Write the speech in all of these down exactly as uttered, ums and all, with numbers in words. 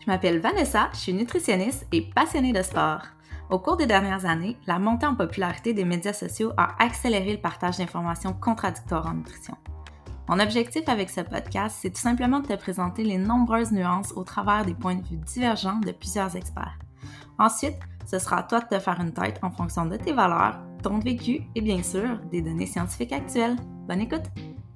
Je m'appelle Vanessa, je suis nutritionniste et passionnée de sport. Au cours des dernières années, la montée en popularité des médias sociaux a accéléré le partage d'informations contradictoires en nutrition. Mon objectif avec ce podcast, c'est tout simplement de te présenter les nombreuses nuances au travers des points de vue divergents de plusieurs experts. Ensuite, ce sera à toi de te faire une tête en fonction de tes valeurs, ton vécu et bien sûr, des données scientifiques actuelles. Bonne écoute!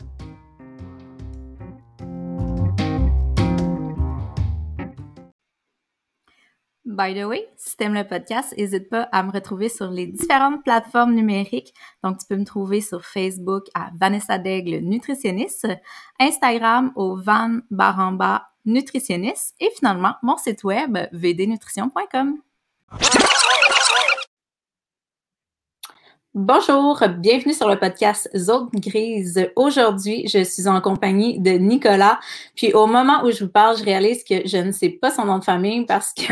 By the way, si tu aimes le podcast, n'hésite pas à me retrouver sur les différentes plateformes numériques. Donc, tu peux me trouver sur Facebook à Vanessa Daigle Nutritionniste, Instagram au Van Baramba Nutritionniste et finalement, mon site web v d nutrition point com. Bonjour, bienvenue sur le podcast Zone Grise. Aujourd'hui, je suis en compagnie de Nicolas. Puis au moment où je vous parle, je réalise que je ne sais pas son nom de famille parce que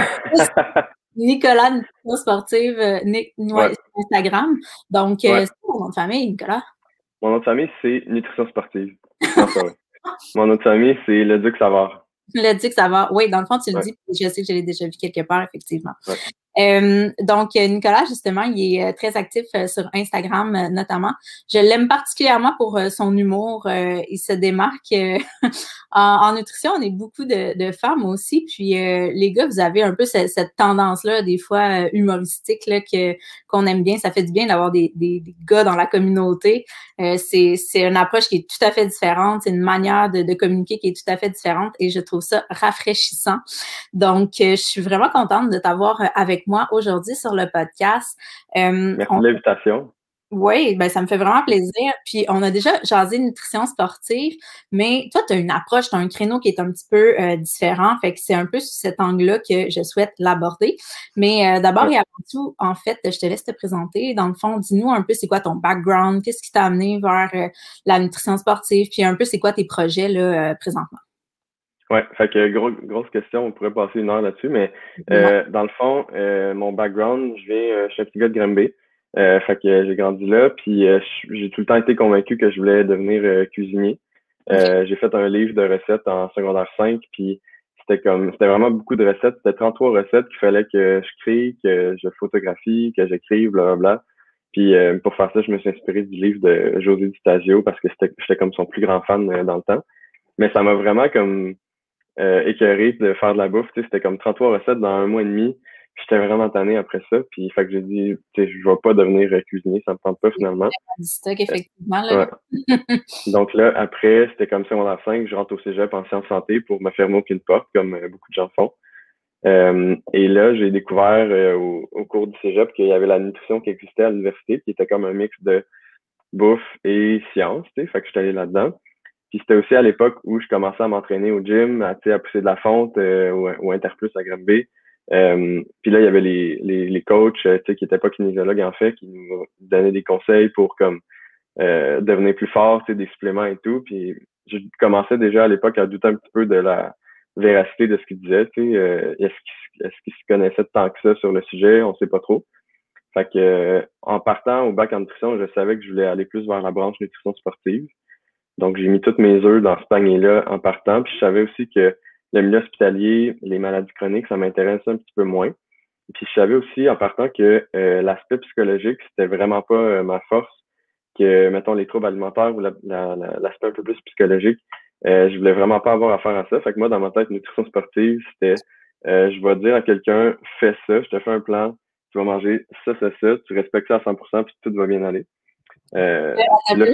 Nicolas, nutrition sportive, Nick, ouais, sur Instagram. Donc, ouais. euh, c'est quoi ton nom de famille, Nicolas? Mon nom de famille, c'est Nutrition sportive. Non, ça va. Mon nom de famille, c'est Le Duc Savard. Le Duc Savard. Oui, dans le fond, tu le ouais. dis, je sais que je l'ai déjà vu quelque part, effectivement. Ouais. Euh, donc, Nicolas, justement, il est très actif euh, sur Instagram, euh, notamment. Je l'aime particulièrement pour euh, son humour. Euh, il se démarque. Euh, en, en nutrition, on est beaucoup de, de femmes aussi. Puis, euh, les gars, vous avez un peu cette, cette tendance-là, des fois euh, humoristique, là, que qu'on aime bien. Ça fait du bien d'avoir des, des, des gars dans la communauté. Euh, c'est, c'est une approche qui est tout à fait différente. C'est une manière de, de communiquer qui est tout à fait différente. Et je trouve ça rafraîchissant. Donc, euh, je suis vraiment contente de t'avoir avec moi aujourd'hui sur le podcast. Euh, Merci on... de l'invitation. Oui, ben ça me fait vraiment plaisir. Puis, on a déjà jasé nutrition sportive, mais toi, tu as une approche, tu as un créneau qui est un petit peu euh, différent. Fait que c'est un peu sous cet angle-là que je souhaite l'aborder. Mais euh, d'abord ouais. et avant tout, en fait, je te laisse te présenter. Dans le fond, dis-nous un peu c'est quoi ton background, qu'est-ce qui t'a amené vers euh, la nutrition sportive, puis un peu c'est quoi tes projets là, euh, présentement. Ouais, fait que gros, grosse question, on pourrait passer une heure là-dessus, mais euh, dans le fond, euh, mon background, je viens, euh, je suis un petit gars de Granby, euh, fait que j'ai grandi là, puis euh, j'ai tout le temps été convaincu que je voulais devenir euh, cuisinier. Euh, okay. J'ai fait un livre de recettes en secondaire cinq, puis c'était comme, c'était vraiment beaucoup de recettes, c'était trente-trois recettes qu'il fallait que je crée, que je photographie, que j'écrive, blablabla. Puis euh, pour faire ça, je me suis inspiré du livre de José Di Stasio parce que c'était, j'étais comme son plus grand fan euh, dans le temps. Mais ça m'a vraiment comme Euh, écœuré de faire de la bouffe, tu sais, c'était comme trente-trois recettes dans un mois et demi, j'étais vraiment tanné après ça, puis fait que j'ai dit, tu sais, je vais pas devenir cuisinier, ça me tente pas finalement. Du stock, effectivement, là. Ouais. Donc là, après, c'était comme secondaire cinq, je rentre au cégep en sciences santé pour me fermer aucune porte, comme euh, beaucoup de gens font. Euh, et là, j'ai découvert euh, au, au cours du cégep qu'il y avait la nutrition qui existait à l'université, qui était comme un mix de bouffe et sciences, tu sais, fait que j'étais allé là-dedans. Puis c'était aussi à l'époque où je commençais à m'entraîner au gym, à, à pousser de la fonte euh, au, au Interplus à Granby. Euh, puis là, il y avait les, les, les coachs euh, qui n'étaient pas kinésiologues en fait, qui nous donnaient des conseils pour comme euh, devenir plus fort, des suppléments et tout. Puis je commençais déjà à l'époque à douter un petit peu de la véracité de ce qu'ils disaient. Euh, est-ce qu'ils est-ce qu'ils se connaissaient tant que ça sur le sujet? On sait pas trop. Fait que euh, en partant au bac en nutrition, je savais que je voulais aller plus vers la branche nutrition sportive. Donc, j'ai mis toutes mes œufs dans ce panier-là en partant. Puis, je savais aussi que le milieu hospitalier, les maladies chroniques, ça m'intéressait un petit peu moins. Puis, je savais aussi en partant que euh, l'aspect psychologique, c'était vraiment pas euh, ma force. Que, mettons, les troubles alimentaires ou la, la, la, l'aspect un peu plus psychologique, euh, je voulais vraiment pas avoir affaire à ça. Fait que moi, dans ma tête, nutrition sportive, c'était euh, je vais dire à quelqu'un, fais ça, je te fais un plan, tu vas manger ça, ça, ça, tu respectes ça à cent pour cent, puis tout va bien aller. Euh, là,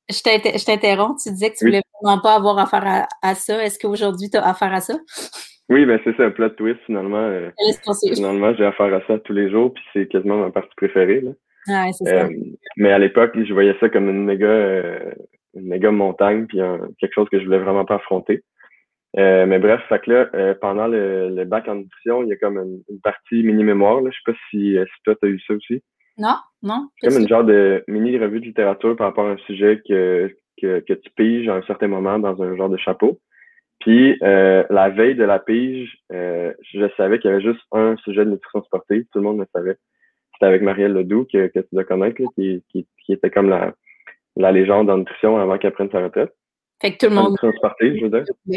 Je t'interromps, tu disais que tu oui. voulais vraiment pas avoir affaire à, à ça. Est-ce qu'aujourd'hui, tu as affaire à ça? Oui, ben c'est ça, un plot twist, finalement. Euh, finalement, j'ai affaire à ça tous les jours, puis c'est quasiment ma partie préférée. Là. Ah, c'est euh, ça. Mais à l'époque, je voyais ça comme une méga, euh, une méga montagne, puis un, quelque chose que je voulais vraiment pas affronter. Euh, mais bref, fait que là, euh, pendant le, le bac en nutrition, il y a comme une, une partie mini-mémoire. Là. Je sais pas si, si toi, tu as eu ça aussi. Non, non. C'est comme une genre de mini-revue de littérature par rapport à un sujet que, que, que tu piges à un certain moment dans un genre de chapeau. Puis, euh, la veille de la pige, euh, je savais qu'il y avait juste un sujet de nutrition sportive. Tout le monde le savait. C'était avec Marielle Ledoux, que, que tu dois connaître, là, qui, qui, qui était comme la, la légende en nutrition avant qu'elle prenne sa retraite. Fait que tout le monde... En nutrition sportive, je veux dire.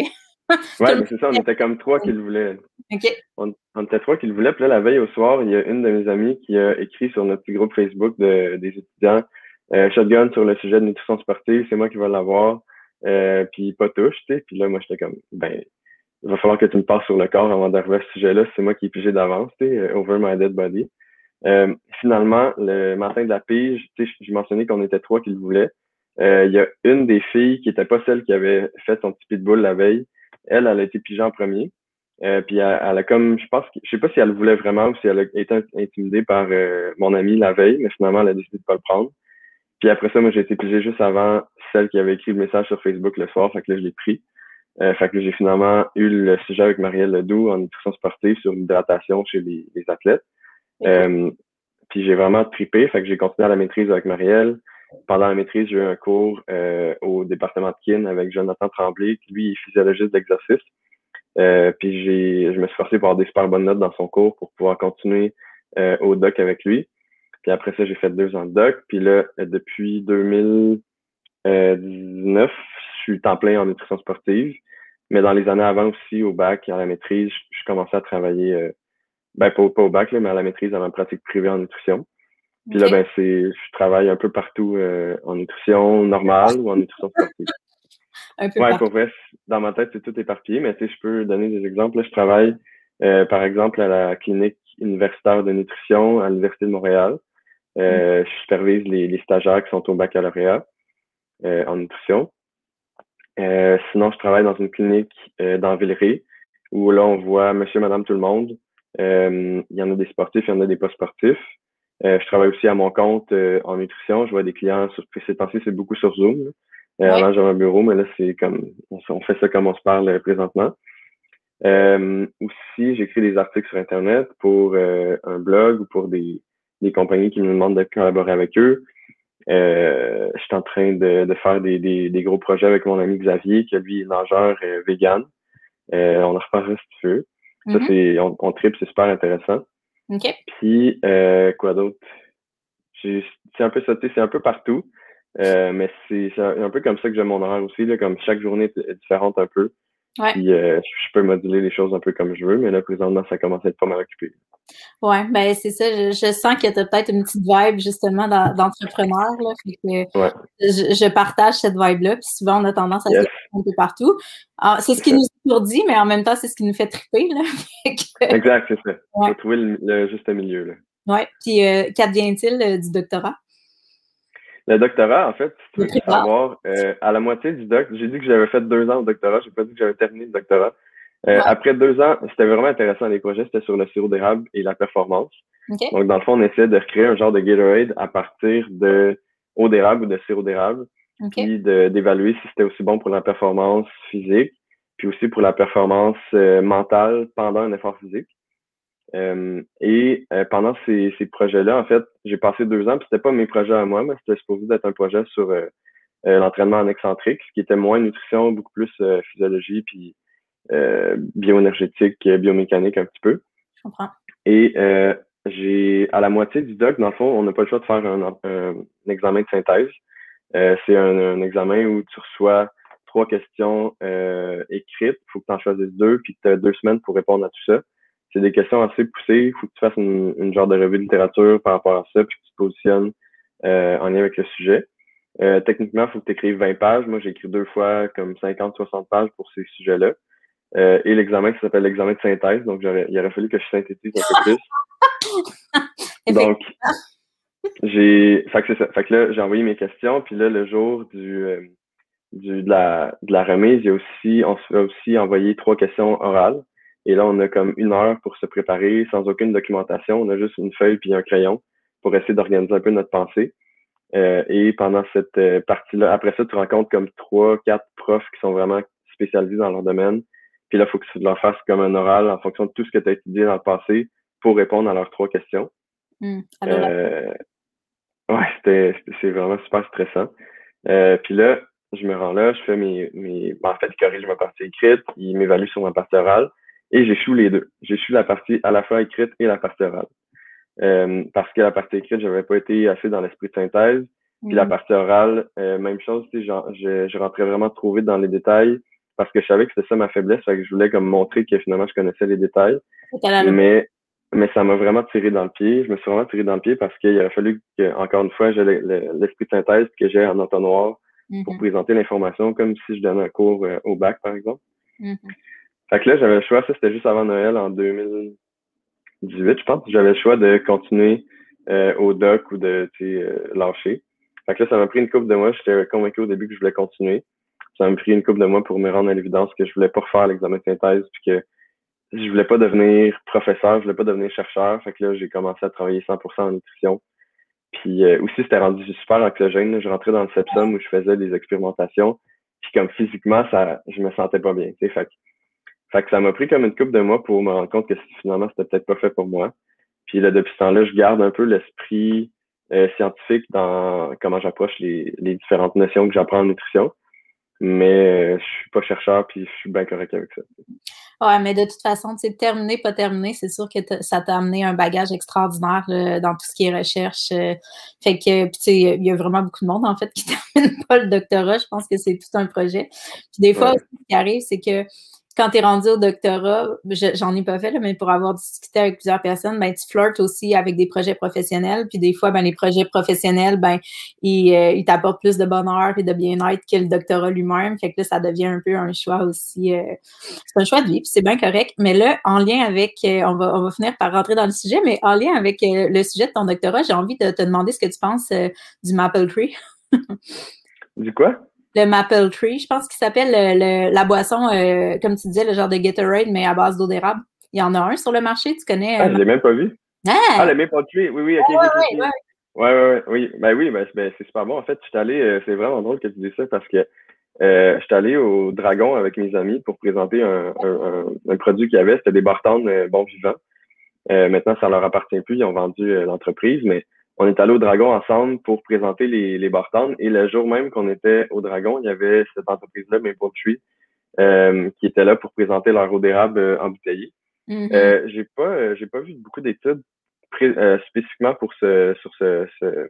Ouais, ben c'est ça, on était comme trois qui le voulaient. OK. On, on était trois qui le voulaient. Puis là, la veille au soir, il y a une de mes amies qui a écrit sur notre petit groupe Facebook de, des étudiants euh, Shotgun sur le sujet de nutrition sportive, c'est moi qui vais l'avoir. Euh, puis pas touche, tu sais. Puis là, moi, j'étais comme, ben, il va falloir que tu me passes sur le corps avant d'arriver à ce sujet-là. C'est moi qui ai pigé d'avance, tu sais, euh, over my dead body. Euh, finalement, le matin de la pige, tu sais, j'ai mentionné qu'on était trois qui le voulaient. Euh, Il y a une des filles qui était pas celle qui avait fait son petit pitbull la veille. Elle, elle a été pigée en premier. Euh, puis elle, elle a comme, je pense, que- je sais pas si elle le voulait vraiment ou si elle a été intimidée par euh, mon ami la veille, mais finalement, elle a décidé de pas le prendre. Puis après ça, moi, j'ai été pigé juste avant celle qui avait écrit le message sur Facebook le soir, fait que là, je l'ai pris. Euh, fait que j'ai finalement eu le sujet avec Marielle Ledoux en nutrition sportive sur l'hydratation chez les, les athlètes. Euh, puis j'ai vraiment trippé, fait que j'ai continué à la maîtrise avec Marielle. Pendant la maîtrise, j'ai eu un cours euh, au département de kin avec Jonathan Tremblay, qui lui est physiologiste d'exercice. Euh, puis j'ai, je me suis forcé pour avoir des super bonnes notes dans son cours pour pouvoir continuer euh, au doc avec lui. Puis après ça, j'ai fait deux ans de doc. Puis là, depuis deux mille dix-neuf, je suis temps plein en nutrition sportive. Mais dans les années avant aussi, au bac, à la maîtrise, je, je commençais à travailler, euh, ben pas, pas au bac, là, mais à la maîtrise dans ma pratique privée en nutrition. Puis là, OK. ben c'est, je travaille un peu partout euh, en nutrition normale ou en nutrition sportive. Un peu Ouais, partout. pour vrai, dans ma tête, c'est tout éparpillé, mais tu sais, je peux donner des exemples. Là, je travaille, euh, par exemple, à la clinique universitaire de nutrition à l'Université de Montréal. Euh, je supervise les, les stagiaires qui sont au baccalauréat euh, en nutrition. Euh, sinon, je travaille dans une clinique euh, dans Villeray, où là, on voit monsieur, madame, tout le monde. Euh, il y en a des sportifs, il y en a des pas sportifs. Euh, je travaille aussi à mon compte euh, en nutrition. Je vois des clients sur ces temps-ci, c'est beaucoup sur Zoom. Euh, Ouais. avant, j'avais un bureau, mais là, c'est comme on, on fait ça comme on se parle euh, présentement. Euh, aussi, j'écris des articles sur Internet pour euh, un blog ou pour des, des compagnies qui me demandent de collaborer avec eux. Euh, je suis en train de, de faire des, des, des gros projets avec mon ami Xavier, qui lui est nageur euh, vegan. Euh, on en reparlera si tu veux. Ça, Mhm. c'est, on, on tripe, c'est super intéressant. OK. Puis, euh, quoi d'autre? J'ai- C'est un peu sauté, c'est un peu partout. Euh, mais c'est c'est un, un peu comme ça que j'aime mon horaire aussi, là, comme chaque journée est différente un peu. Ouais. Puis euh, je peux moduler les choses un peu comme je veux, mais là, présentement, ça commence à être pas mal occupé. Ouais, ben c'est ça. Je, je sens que tu as peut-être une petite vibe justement dans- d'entrepreneur, là. Fait que Ouais, je, je partage cette vibe-là. Puis souvent, on a tendance à se yes, un peu partout. Ah, c'est ce c'est qui ça. nous étourdit, mais en même temps, c'est ce qui nous fait triper, là. Fait que, Exact, c'est ça. ouais. Faut trouver le, le juste milieu, là. Ouais. Puis euh, qu'advient-il euh, du doctorat? Le doctorat, en fait, si tu Le veux tout prépare. savoir, euh, à la moitié du doc, j'ai dit que j'avais fait deux ans au doctorat, j'ai pas dit que j'avais terminé le doctorat. Euh, Ouais. après deux ans, c'était vraiment intéressant les projets, c'était sur le sirop d'érable et la performance. OK. Donc, dans le fond, on essayait de recréer un genre de Gatorade à partir de eau d'érable ou de sirop d'érable, OK. puis de, d'évaluer si c'était aussi bon pour la performance physique, puis aussi pour la performance euh, mentale pendant un effort physique. Euh, et euh, pendant ces, ces projets-là, en fait, j'ai passé deux ans, puis c'était pas mes projets à moi, mais c'était supposé d'être un projet sur euh, euh, l'entraînement en excentrique, ce qui était moins nutrition, beaucoup plus euh, physiologie, puis euh, bioénergétique, euh, biomécanique un petit peu. Je comprends. Et euh, j'ai à la moitié du doc, dans le fond, on n'a pas le choix de faire un, un, un examen de synthèse. Euh, c'est un, un examen où tu reçois trois questions euh, écrites. Il faut que tu en choisisses deux, puis tu as deux semaines pour répondre à tout ça. C'est des questions assez poussées. Il faut que tu fasses une, une genre de revue de littérature par rapport à ça, puis que tu te positionnes euh, en lien avec le sujet. Euh, techniquement, il faut que tu écrives vingt pages. Moi, j'ai écrit deux fois comme cinquante soixante pages pour ces sujets-là. Euh, et l'examen qui s'appelle l'examen de synthèse. Donc, j'aurais, il aurait fallu que je synthétise un peu plus. Donc, Effectivement. j'ai, fait que c'est ça. Fait que là, j'ai envoyé mes questions, puis là, le jour du, euh, du de la, de la remise, il y a aussi, on se fait aussi envoyer trois questions orales. Et là, on a comme une heure pour se préparer sans aucune documentation. On a juste une feuille puis un crayon pour essayer d'organiser un peu notre pensée. Euh, et pendant cette euh, partie-là, après ça, tu rencontres comme trois, quatre profs qui sont vraiment spécialisés dans leur domaine. Puis là, il faut que tu leur fasses comme un oral en fonction de tout ce que tu as étudié dans le passé pour répondre à leurs trois questions. Hum, à l'oral. Euh, ouais, c'était, c'est vraiment super stressant. Euh, puis là, je me rends là, je fais mes, mes, ben, en fait, je corrige ma partie écrite, il m'évalue sur ma partie orale et j'échoue les deux. J'échoue la partie à la fois écrite et la partie orale. Euh, parce que la partie écrite, j'avais pas été assez dans l'esprit de synthèse. Puis la Hum, partie orale, euh, même chose, tu sais, genre, je, je rentrais vraiment trop vite dans les détails. parce que je savais que c'était ça ma faiblesse, fait que je voulais comme montrer que finalement je connaissais les détails. Le... Mais, mais ça m'a vraiment tiré dans le pied. Je me suis vraiment tiré dans le pied parce qu'il aurait fallu que, encore une fois, j'ai le, le, l'esprit de synthèse que j'ai en entonnoir mm-hmm. pour présenter l'information comme si je donnais un cours euh, au bac, par exemple. Mm-hmm. Fait que là, j'avais le choix, ça c'était juste avant Noël en deux mille dix-huit, je pense. J'avais le choix de continuer euh, au doc ou de euh, lâcher. Fait que là, ça m'a pris une couple de mois. J'étais convaincu au début que je voulais continuer. Ça m'a pris une couple de mois pour me rendre à l'évidence que je voulais pas refaire l'examen de synthèse puis que je voulais pas devenir professeur, je voulais pas devenir chercheur. Fait que là, j'ai commencé à travailler cent pour cent en nutrition. Puis euh, aussi, c'était rendu super anxiogène. Là. Je rentrais dans le sepsum où je faisais des expérimentations. Puis comme physiquement, ça, je me sentais pas bien. Fait que, fait que ça m'a pris comme une couple de mois pour me rendre compte que finalement, c'était peut-être pas fait pour moi. Puis là, depuis ce temps-là, je garde un peu l'esprit euh, scientifique dans comment j'approche les, les différentes notions que j'apprends en nutrition. Mais euh, je suis pas chercheur, puis je suis bien correct avec ça. Ouais, mais de toute façon, tu sais, terminé, pas terminé, c'est sûr que ça t'a amené un bagage extraordinaire là, dans tout ce qui est recherche. Euh, fait que, puis tu sais, il y a vraiment beaucoup de monde, en fait, qui termine pas le doctorat. Je pense que c'est tout un projet. Puis des fois, ouais. Ce qui arrive, c'est que quand tu es rendu au doctorat, je, j'en ai pas fait, là, mais pour avoir discuté avec plusieurs personnes, ben, tu flirtes aussi avec des projets professionnels. Puis des fois, ben, les projets professionnels, ben, ils, euh, ils t'apportent plus de bonheur et de bien-être que le doctorat lui-même. Fait que là, ça devient un peu un choix aussi. Euh, c'est un choix de vie, puis c'est bien correct. Mais là, en lien avec, euh, on va, on va finir par rentrer dans le sujet, mais en lien avec euh, le sujet de ton doctorat, j'ai envie de te demander ce que tu penses euh, du Maple Tree. Du quoi? Le Maple Tree, je pense qu'il s'appelle le, le, la boisson, euh, comme tu disais, le genre de Gatorade, mais à base d'eau d'érable. Il y en a un sur le marché, tu connais? Ah, euh, je l'ai même pas vu. Ah, ah le Maple Tree, oui, oui, ok, ouais, ok, ouais, ok. ouais. Ouais, ouais, ouais, oui. Ben oui, ben, ben c'est super bon. En fait, je suis allé, euh, c'est vraiment drôle que tu dises ça parce que euh, je suis allé au Dragon avec mes amis pour présenter un, un, un, un produit qu'il y avait. C'était des bartendes euh, bons vivants. Euh, maintenant, ça leur appartient plus. Ils ont vendu euh, l'entreprise, mais on est allé au Dragon ensemble pour présenter les, les bartendes. Et le jour même qu'on était au Dragon, il y avait cette entreprise-là, Maple Tree, euh, qui était là pour présenter leur eau d'érable euh, embouteillée. Mm-hmm. Euh, j'ai pas, euh, j'ai pas vu beaucoup d'études pré- euh, spécifiquement pour ce, sur ce, ce,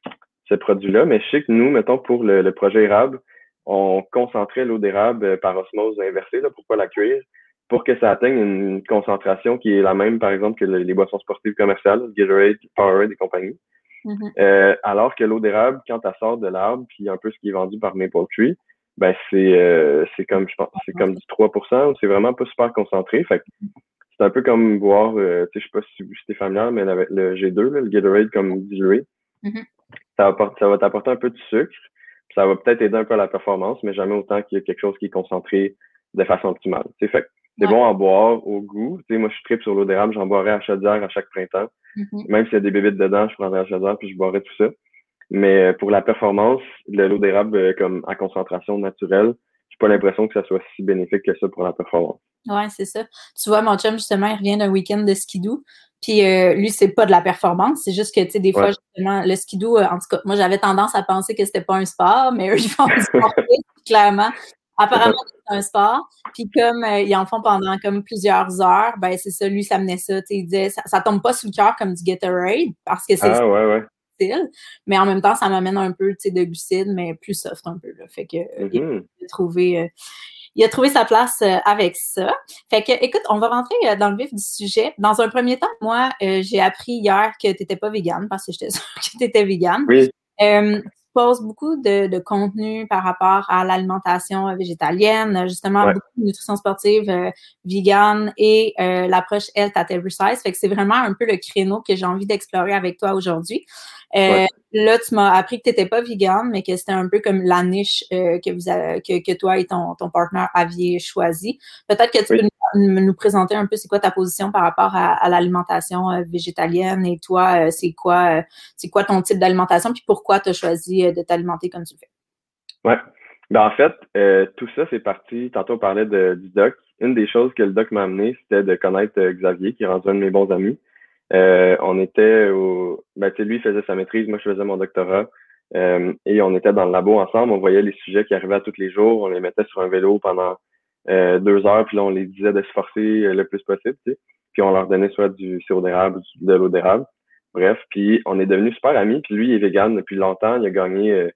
ce produit-là, mais je sais que nous, mettons, pour le, le projet érable, on concentrait l'eau d'érable par osmose inversée, là, pour pas la cuire, pour que ça atteigne une concentration qui est la même, par exemple, que les boissons sportives commerciales, Gatorade, Powerade et compagnie. Mm-hmm. Euh, alors que l'eau d'érable, quand elle sort de l'arbre, puis un peu ce qui est vendu par Maple Tree, ben c'est euh, c'est comme je pense, c'est comme du trois pour cent, c'est vraiment pas super concentré. Fait que c'est un peu comme boire, euh, tu sais, je sais pas si, si t'es familière, mais avec le G deux, là, le Gatorade comme dilué. Mm-hmm. Ça va, ça va t'apporter un peu de sucre, puis ça va peut-être aider un peu à la performance, mais jamais autant qu'il y a quelque chose qui est concentré de façon optimale. Tu sais, fait c'est ouais. bon à boire au goût. Tu sais, moi, je tripe sur l'eau d'érable, j'en boirais à chaudière à chaque printemps. Mm-hmm. Même s'il y a des bébites dedans, je prendrais à chaudière puis je boirais tout ça. Mais pour la performance, l'eau d'érable comme à concentration naturelle, j'ai pas l'impression que ça soit si bénéfique que ça pour la performance. Ouais, c'est ça. Tu vois, mon chum, justement, il revient d'un week-end de skidoo. Puis euh, lui, c'est pas de la performance, c'est juste que, tu sais, des fois, ouais. justement, le skidoo, euh, en tout cas, moi, j'avais tendance à penser que c'était pas un sport, mais eux, ils font du sport, clairement. Apparemment, c'est un sport. Puis comme euh, ils en font pendant comme plusieurs heures, ben c'est ça, lui, ça menait ça. Tu sais, il disait, ça, ça tombe pas sous le cœur comme du Gatorade, parce que c'est ah, ouais, ouais. style, mais en même temps, ça m'amène un peu, tu sais, de glucides, mais plus soft un peu, là. Fait que, mm-hmm. il, il a trouvé... Euh, Il a trouvé sa place euh, avec ça. Fait que, écoute, on va rentrer euh, dans le vif du sujet. Dans un premier temps, moi, euh, j'ai appris hier que tu n'étais pas végane parce que j'étais sûre que tu étais végane. Oui. Euh, tu poses beaucoup de, de contenu par rapport à l'alimentation végétalienne, justement, ouais. beaucoup de nutrition sportive euh, vegan et euh, l'approche Health at Every Size. Fait que c'est vraiment un peu le créneau que j'ai envie d'explorer avec toi aujourd'hui. Euh, ouais. Là, tu m'as appris que tu n'étais pas vegan, mais que c'était un peu comme la niche euh, que, vous avez, que, que toi et ton, ton partenaire aviez choisi. Peut-être que tu oui. peux nous, nous présenter un peu c'est quoi ta position par rapport à, à l'alimentation euh, végétalienne et toi, euh, c'est quoi, euh, c'est quoi ton type d'alimentation puis pourquoi tu as choisi euh, de t'alimenter comme tu le fais? Ouais. Ben, en fait, euh, tout ça, c'est parti. Tantôt, on parlait de, du doc. Une des choses que le doc m'a amené, c'était de connaître euh, Xavier, qui est rendu un de mes bons amis. Euh, on était au, ben, tu sais, lui, il faisait sa maîtrise, moi, je faisais mon doctorat, euh, et on était dans le labo ensemble, on voyait les sujets qui arrivaient à tous les jours, on les mettait sur un vélo pendant euh, deux heures, puis là, on les disait de se forcer le plus possible, tu sais, puis on leur donnait soit du sirop d'érable ou de l'eau d'érable, bref, puis on est devenus super amis, puis lui, il est vegan depuis longtemps, il a gagné, euh,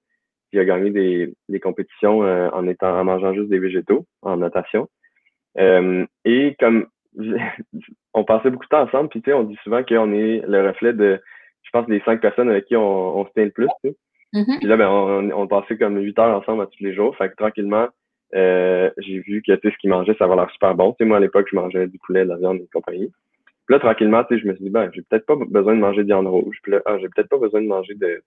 il a gagné des, des compétitions euh, en étant en mangeant juste des végétaux, en natation. Euh, et comme on passait beaucoup de temps ensemble, puis tu sais, on dit souvent qu'on est le reflet de, je pense, des cinq personnes avec qui on, on se tient le plus, tu sais. Mm-hmm. Puis là, ben, on, on passait comme huit heures ensemble à tous les jours. Fait que tranquillement, euh, j'ai vu que, tu sais, ce qu'ils mangeaient, ça va l'air super bon. Tu sais, moi, à l'époque, je mangeais du poulet, de la viande et compagnie. Puis là, tranquillement, tu sais, je me suis dit, ben, j'ai peut-être pas besoin de manger de viande rouge. Puis là, ah, j'ai peut-être pas besoin de manger de,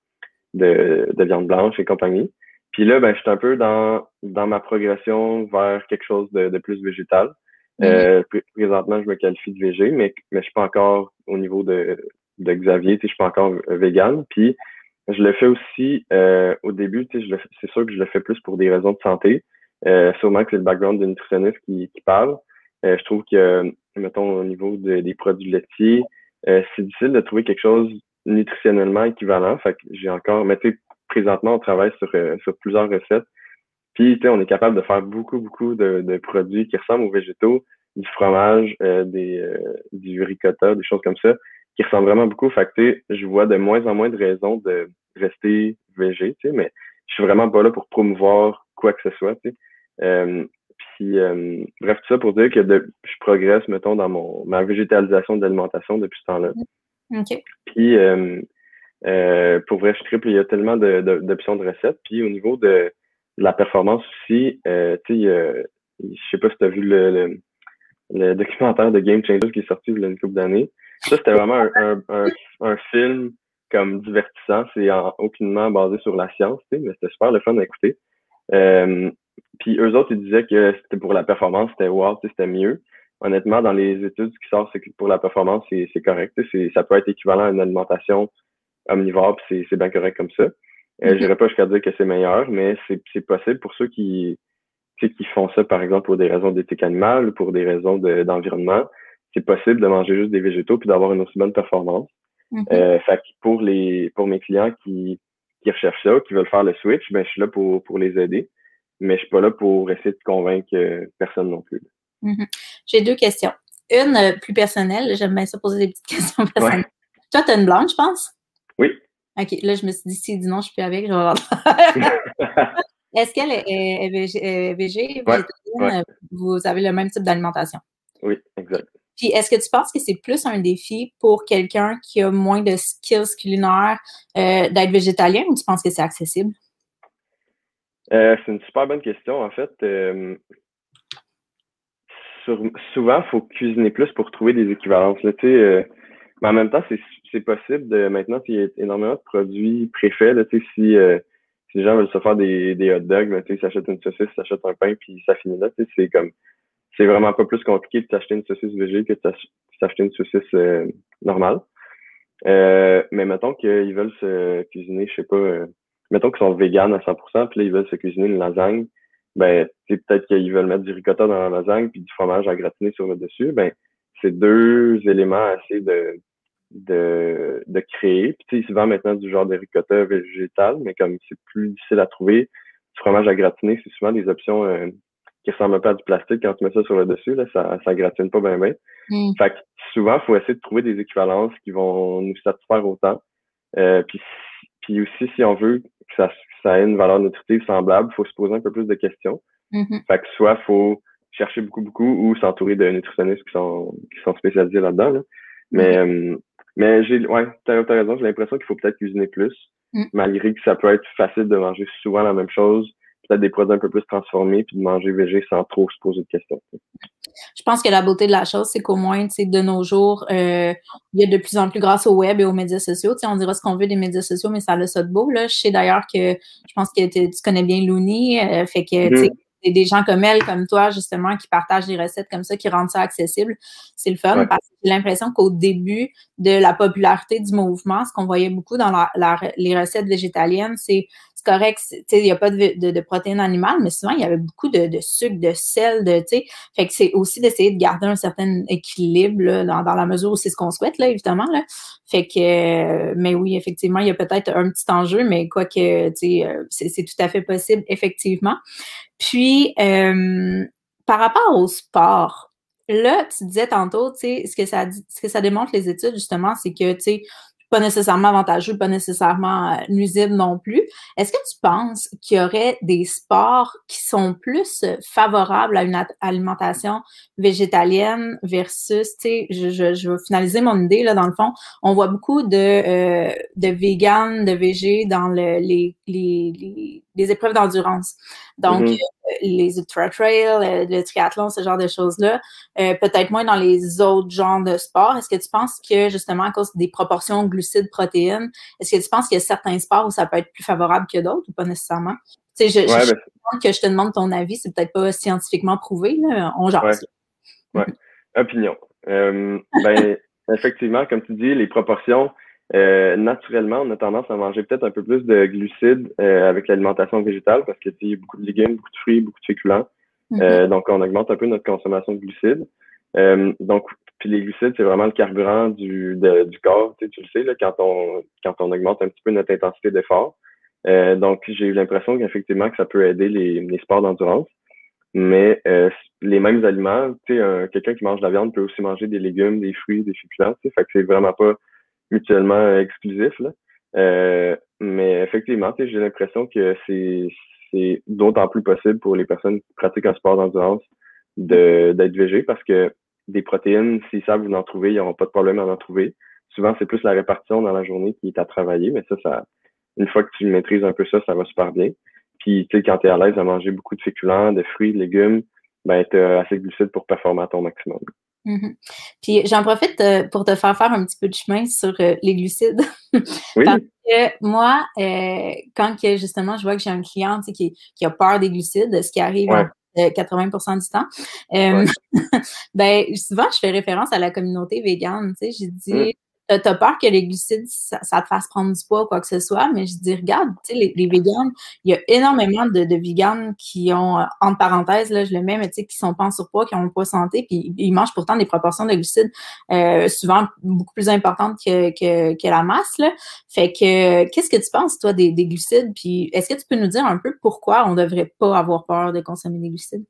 de, de viande blanche et compagnie. Puis là, ben, je suis un peu dans, dans ma progression vers quelque chose de, de plus végétal. Euh, pr- présentement, je me qualifie de végé, mais, mais je suis pas encore au niveau de, de Xavier, tu sais, je suis pas encore vegan. Puis je le fais aussi euh, au début, tu sais, je le- c'est sûr que je le fais plus pour des raisons de santé. Euh, sûrement que c'est le background de nutritionniste qui, qui parle. Euh, je trouve que, mettons, au niveau de- des produits laitiers, euh, c'est difficile de trouver quelque chose nutritionnellement équivalent. Fait que j'ai encore, mais tu sais, présentement, on travaille sur, euh, sur plusieurs recettes. Puis, tu sais, on est capable de faire beaucoup, beaucoup de, de produits qui ressemblent aux végétaux, du fromage, euh, des, euh, du ricotta, des choses comme ça, qui ressemblent vraiment beaucoup. Fait que, tu sais, je vois de moins en moins de raisons de rester végé, tu sais, mais je suis vraiment pas là pour promouvoir quoi que ce soit, tu sais. Euh, puis, euh, bref, tout ça pour dire que de, je progresse, mettons, dans mon ma végétalisation de l'alimentation depuis ce temps-là. OK. Puis, euh, euh, pour vrai, je triple, il y a tellement de, de, d'options de recettes. Puis au niveau de, de la performance aussi, euh, tu sais, euh, je sais pas si tu as vu le, le, le documentaire de Game Changers qui est sorti il y a une couple d'années. Ça, c'était vraiment un, un, un, un film comme divertissant. C'est en, aucunement basé sur la science, tu sais, mais c'était super le fun à écouter. Euh, puis eux autres, ils disaient que c'était pour la performance, c'était wow, tu sais, c'était mieux. Honnêtement, dans les études qui sortent, c'est que pour la performance, c'est, c'est correct. Tu sais, c'est, ça peut être équivalent à une alimentation omnivore, puis c'est, c'est bien correct comme ça. Euh, Mm-hmm. J'irais pas jusqu'à dire que c'est meilleur, mais c'est, c'est possible pour ceux qui, tu sais, qui font ça, par exemple, pour des raisons d'éthique animale ou pour des raisons de, d'environnement. C'est possible de manger juste des végétaux puis d'avoir une aussi bonne performance. Mm-hmm. Euh, fait que pour les, pour mes clients qui, qui recherchent ça, qui veulent faire le switch, ben, je suis là pour, pour les aider. Mais je suis pas là pour essayer de convaincre euh, personne non plus. Mm-hmm. J'ai deux questions. Une euh, plus personnelle. J'aime bien ça poser des petites questions personnelles. Ouais. Toi, tu as une blonde, je pense? Oui. OK. Là, je me suis dit, si dit non, je suis plus avec, je vais avoir... Est-ce qu'elle est, est, est végé, est végé, ouais. végétalienne? Ouais. Vous avez le même type d'alimentation? Oui, exact. Puis, est-ce que tu penses que c'est plus un défi pour quelqu'un qui a moins de skills culinaires euh, d'être végétalien ou tu penses que c'est accessible? Euh, c'est une super bonne question. En fait, euh, sur, souvent, il faut cuisiner plus pour trouver des équivalences. Là, tu sais, euh, mais en même temps, c'est, c'est possible de maintenant, il y a énormément de produits préfaits. Là, tu sais, si, euh, si les gens veulent se faire des, des hot dogs, ben, tu sais, ils s'achètent une saucisse, ils s'achètent un pain, puis ça finit là. Tu sais, c'est comme c'est vraiment pas plus compliqué de s'acheter une saucisse végé que de s'acheter une saucisse euh, normale. Euh, mais mettons qu'ils veulent se cuisiner, je sais pas, euh, mettons qu'ils sont véganes à cent pour cent, puis là, ils veulent se cuisiner une lasagne, ben, c'est peut-être qu'ils veulent mettre du ricotta dans la lasagne puis du fromage à gratiner sur le dessus, ben, c'est deux éléments assez de, de, de créer. Puis, tu sais, souvent maintenant du genre de ricotta végétal, mais comme c'est plus difficile à trouver, du fromage à gratiner, c'est souvent des options euh, qui ressemblent un peu à du plastique. Quand tu mets ça sur le dessus, là, ça, ça gratine pas bien bien. Mm. Fait que souvent, il faut essayer de trouver des équivalences qui vont nous satisfaire autant. Euh, puis, puis aussi, si on veut que ça, que ça ait une valeur nutritive semblable, il faut se poser un peu plus de questions. Mm-hmm. Fait que soit il faut chercher beaucoup, beaucoup ou s'entourer de nutritionnistes qui sont, qui sont spécialisés là-dedans. Là. Mais, Mm-hmm. euh, mais j'ai, ouais, t'as, t'as raison, j'ai l'impression qu'il faut peut-être cuisiner plus, Mm. malgré que ça peut être facile de manger souvent la même chose, peut-être des produits un peu plus transformés, puis de manger végé sans trop se poser de questions. Je pense que la beauté de la chose, c'est qu'au moins, tu sais, de nos jours, euh, il y a de plus en plus grâce au web et aux médias sociaux. Tu sais, on dira ce qu'on veut des médias sociaux, mais ça a ça de beau, là. Je sais d'ailleurs que, je pense que tu connais bien Looney, euh, fait que, tu sais, Mm-hmm. c'est des gens comme elle, comme toi, justement, qui partagent des recettes comme ça, qui rendent ça accessible. C'est le fun Ouais. parce que j'ai l'impression qu'au début de la popularité du mouvement, ce qu'on voyait beaucoup dans la, la, les recettes végétaliennes, c'est c'est correct, tu sais, il n'y a pas de, de, de protéines animales, mais souvent, il y avait beaucoup de, de sucre, de sel, de, tu sais, fait que c'est aussi d'essayer de garder un certain équilibre là, dans, dans la mesure où c'est ce qu'on souhaite, là, évidemment, là. Fait que, euh, mais oui, effectivement, il y a peut-être un petit enjeu, mais quoi que, tu sais, euh, c'est, c'est tout à fait possible, effectivement. Puis, euh, par rapport au sport, là, tu disais tantôt, tu sais, ce que ça dit, ce que ça démontre les études, justement, c'est que, tu sais, pas nécessairement avantageux, pas nécessairement euh, nuisible non plus. Est-ce que tu penses qu'il y aurait des sports qui sont plus euh, favorables à une alimentation végétalienne versus, tu sais, je, je, je vais finaliser mon idée, là, dans le fond, on voit beaucoup de, euh, de véganes, de végés dans le, les, les, les, les épreuves d'endurance. Donc, Mm-hmm. euh, les ultra-trails, le triathlon, ce genre de choses-là, euh, peut-être moins dans les autres genres de sports. Est-ce que tu penses que, justement, à cause des proportions glucides-protéines, est-ce que tu penses qu'il y a certains sports où ça peut être plus favorable que d'autres ou pas nécessairement? Tu sais, je, je, Ouais, je ben, que je te demande ton avis, c'est peut-être pas scientifiquement prouvé, là, on jase. ouais, ouais. Opinion. Euh, ben, effectivement, comme tu dis, les proportions, euh, naturellement, on a tendance à manger peut-être un peu plus de glucides euh, avec l'alimentation végétale parce que tu sais, beaucoup de légumes, beaucoup de fruits, beaucoup de féculents. Euh, Mm-hmm. donc, on augmente un peu notre consommation de glucides. Euh, donc, puis les glucides, c'est vraiment le carburant du, de, du corps. Tu sais, tu le sais, là, quand on, quand on augmente un petit peu notre intensité d'effort. Euh, donc, j'ai eu l'impression qu'effectivement, que ça peut aider les, les sports d'endurance. Mais euh, les mêmes aliments, tu sais, euh, quelqu'un qui mange de la viande peut aussi manger des légumes, des fruits, des féculents, tu sais, fait que c'est vraiment pas mutuellement euh, exclusif, là. Euh, mais effectivement, tu sais, j'ai l'impression que c'est c'est d'autant plus possible pour les personnes qui pratiquent un sport d'endurance de d'être végé parce que des protéines, s'ils savent vous en trouver, ils n'auront pas de problème à en trouver. Souvent, c'est plus la répartition dans la journée qui est à travailler, mais ça, ça, une fois que tu maîtrises un peu ça, ça va super bien. Puis, tu sais, quand tu es à l'aise à manger beaucoup de féculents, de fruits, de légumes, ben, tu as assez de glucides pour performer à ton maximum. Mm-hmm. Puis, j'en profite euh, pour te faire faire un petit peu de chemin sur euh, les glucides. Parce Oui. que moi, euh, quand que, justement, je vois que j'ai un client qui, qui a peur des glucides, ce qui arrive Ouais. en quatre-vingts pour cent du temps, euh, Ouais. ben, souvent, je fais référence à la communauté végane. Tu sais, j'ai Mm. dit, t'as peur que les glucides, ça, ça te fasse prendre du poids ou quoi que ce soit, mais je dis, regarde, tu sais, les, les véganes, il y a énormément de, de véganes qui ont, euh, entre parenthèses, là, je le mets, mais tu sais, qui sont pas en surpoids, qui ont un poids santé, puis ils mangent pourtant des proportions de glucides euh, souvent beaucoup plus importantes que, que, que la masse, là. Fait que, qu'est-ce que tu penses, toi, des, des glucides? Puis, est-ce que tu peux nous dire un peu pourquoi on devrait pas avoir peur de consommer des glucides?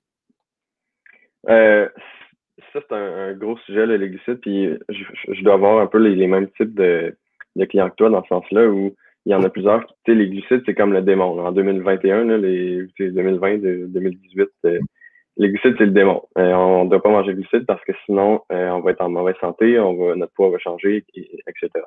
Euh, ça, c'est un, un gros sujet, là, les glucides, puis je, je dois avoir un peu les, les mêmes types de, de clients que toi dans ce sens-là, où il y en a plusieurs. Tu sais, les glucides, c'est comme le démon. En deux mille vingt et un, là, les, deux mille vingt, de, deux mille dix-huit, euh, les glucides, c'est le démon. Euh, on ne doit pas manger de glucides parce que sinon, euh, on va être en mauvaise santé, on va, notre poids va changer, et, et cetera.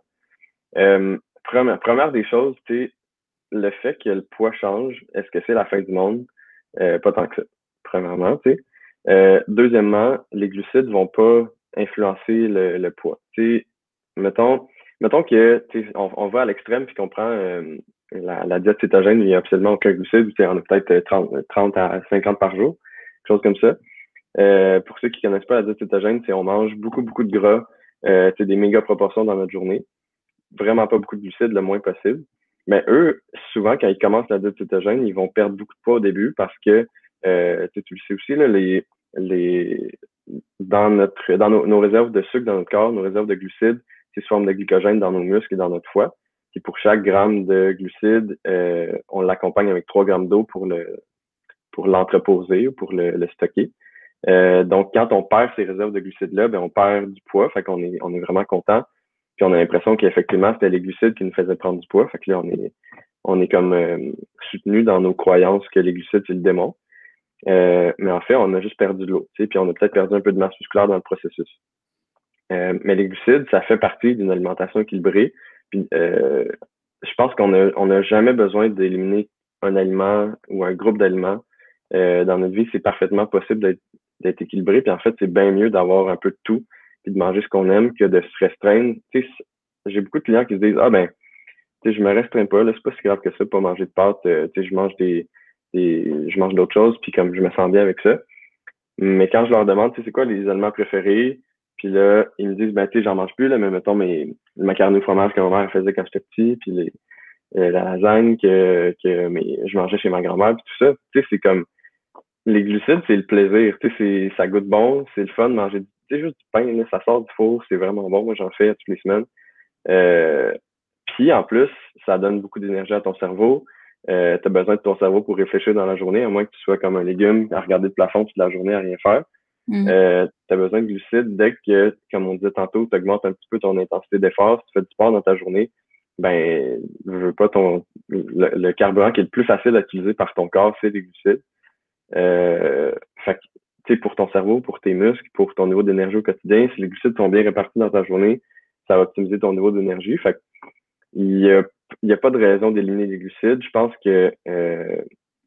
Euh, première, première des choses, tu sais, le fait que le poids change, est-ce que c'est la fin du monde? Euh, pas tant que ça, premièrement, tu sais. Euh, deuxièmement, les glucides vont pas influencer le, le poids. Tu sais, mettons, mettons que tu sais, on, on va à l'extrême puis qu'on prend euh, la, la diète cétogène, il n'y a absolument aucun glucide, tu sais, on a peut-être trente, trente à cinquante par jour, quelque chose comme ça. Euh, pour ceux qui connaissent pas la diète cétogène, c'est on mange beaucoup, beaucoup de gras, euh, des méga proportions dans notre journée. Vraiment pas beaucoup de glucides, le moins possible. Mais eux, souvent, quand ils commencent la diète cétogène, ils vont perdre beaucoup de poids au début parce que, euh, tu le sais aussi, là, les, les, dans notre, dans nos, nos réserves de sucre dans notre corps, nos réserves de glucides, c'est sous forme de glycogène dans nos muscles et dans notre foie. Puis pour chaque gramme de glucides, euh, on l'accompagne avec trois grammes d'eau pour le, pour l'entreposer ou pour le, le stocker. Euh, donc, quand on perd ces réserves de glucides-là, ben, on perd du poids. Fait qu'on est, on est vraiment content. Puis on a l'impression qu'effectivement, c'était les glucides qui nous faisaient prendre du poids. Fait que là, on est, on est comme euh, soutenu dans nos croyances que les glucides, c'est le démon. Euh, mais en fait, on a juste perdu de l'eau. Puis on a peut-être perdu un peu de masse musculaire dans le processus. Euh, mais les glucides, ça fait partie d'une alimentation équilibrée. Puis euh, je pense qu'on a, on n'a jamais besoin d'éliminer un aliment ou un groupe d'aliments. Euh, dans notre vie, c'est parfaitement possible d'être, d'être équilibré. Puis en fait, c'est bien mieux d'avoir un peu de tout puis de manger ce qu'on aime que de se restreindre. Tu sais, j'ai beaucoup de clients qui se disent ah ben, tu sais, je me restreins pas, là, c'est pas si grave que ça, pas manger de pâtes. Euh, tu sais, je mange des, des, je mange d'autres choses, puis comme je me sens bien avec ça. Mais quand je leur demande, tu sais, c'est quoi les aliments préférés, puis là, ils me disent, ben, tu sais, j'en mange plus, là, mais mettons, mes, le macaroni au fromage que ma mère faisait quand j'étais petit, puis les, euh, la lasagne que, que mes, je mangeais chez ma grand-mère, puis tout ça. Tu sais, c'est comme, les glucides, c'est le plaisir. Tu sais, c'est, ça goûte bon, c'est le fun de manger, tu sais, juste du pain, là, ça sort du four, c'est vraiment bon. Moi, j'en fais toutes les semaines. Euh, puis, en plus, ça donne beaucoup d'énergie à ton cerveau. Euh, tu as besoin de ton cerveau pour réfléchir dans la journée, à moins que tu sois comme un légume à regarder le plafond toute la journée à rien faire. Mhm. Euh, tu as besoin de glucides dès que, comme on disait tantôt, tu augmentes un petit peu ton intensité d'effort. Si tu fais du sport dans ta journée, ben, je veux pas ton, le, le carburant qui est le plus facile à utiliser par ton corps, c'est les glucides. Euh, fait que, tu sais, pour ton cerveau, pour tes muscles, pour ton niveau d'énergie au quotidien, si les glucides sont bien répartis dans ta journée, ça va optimiser ton niveau d'énergie. Fait que, il y a, il y a pas de raison d'éliminer les glucides. Je pense que, euh,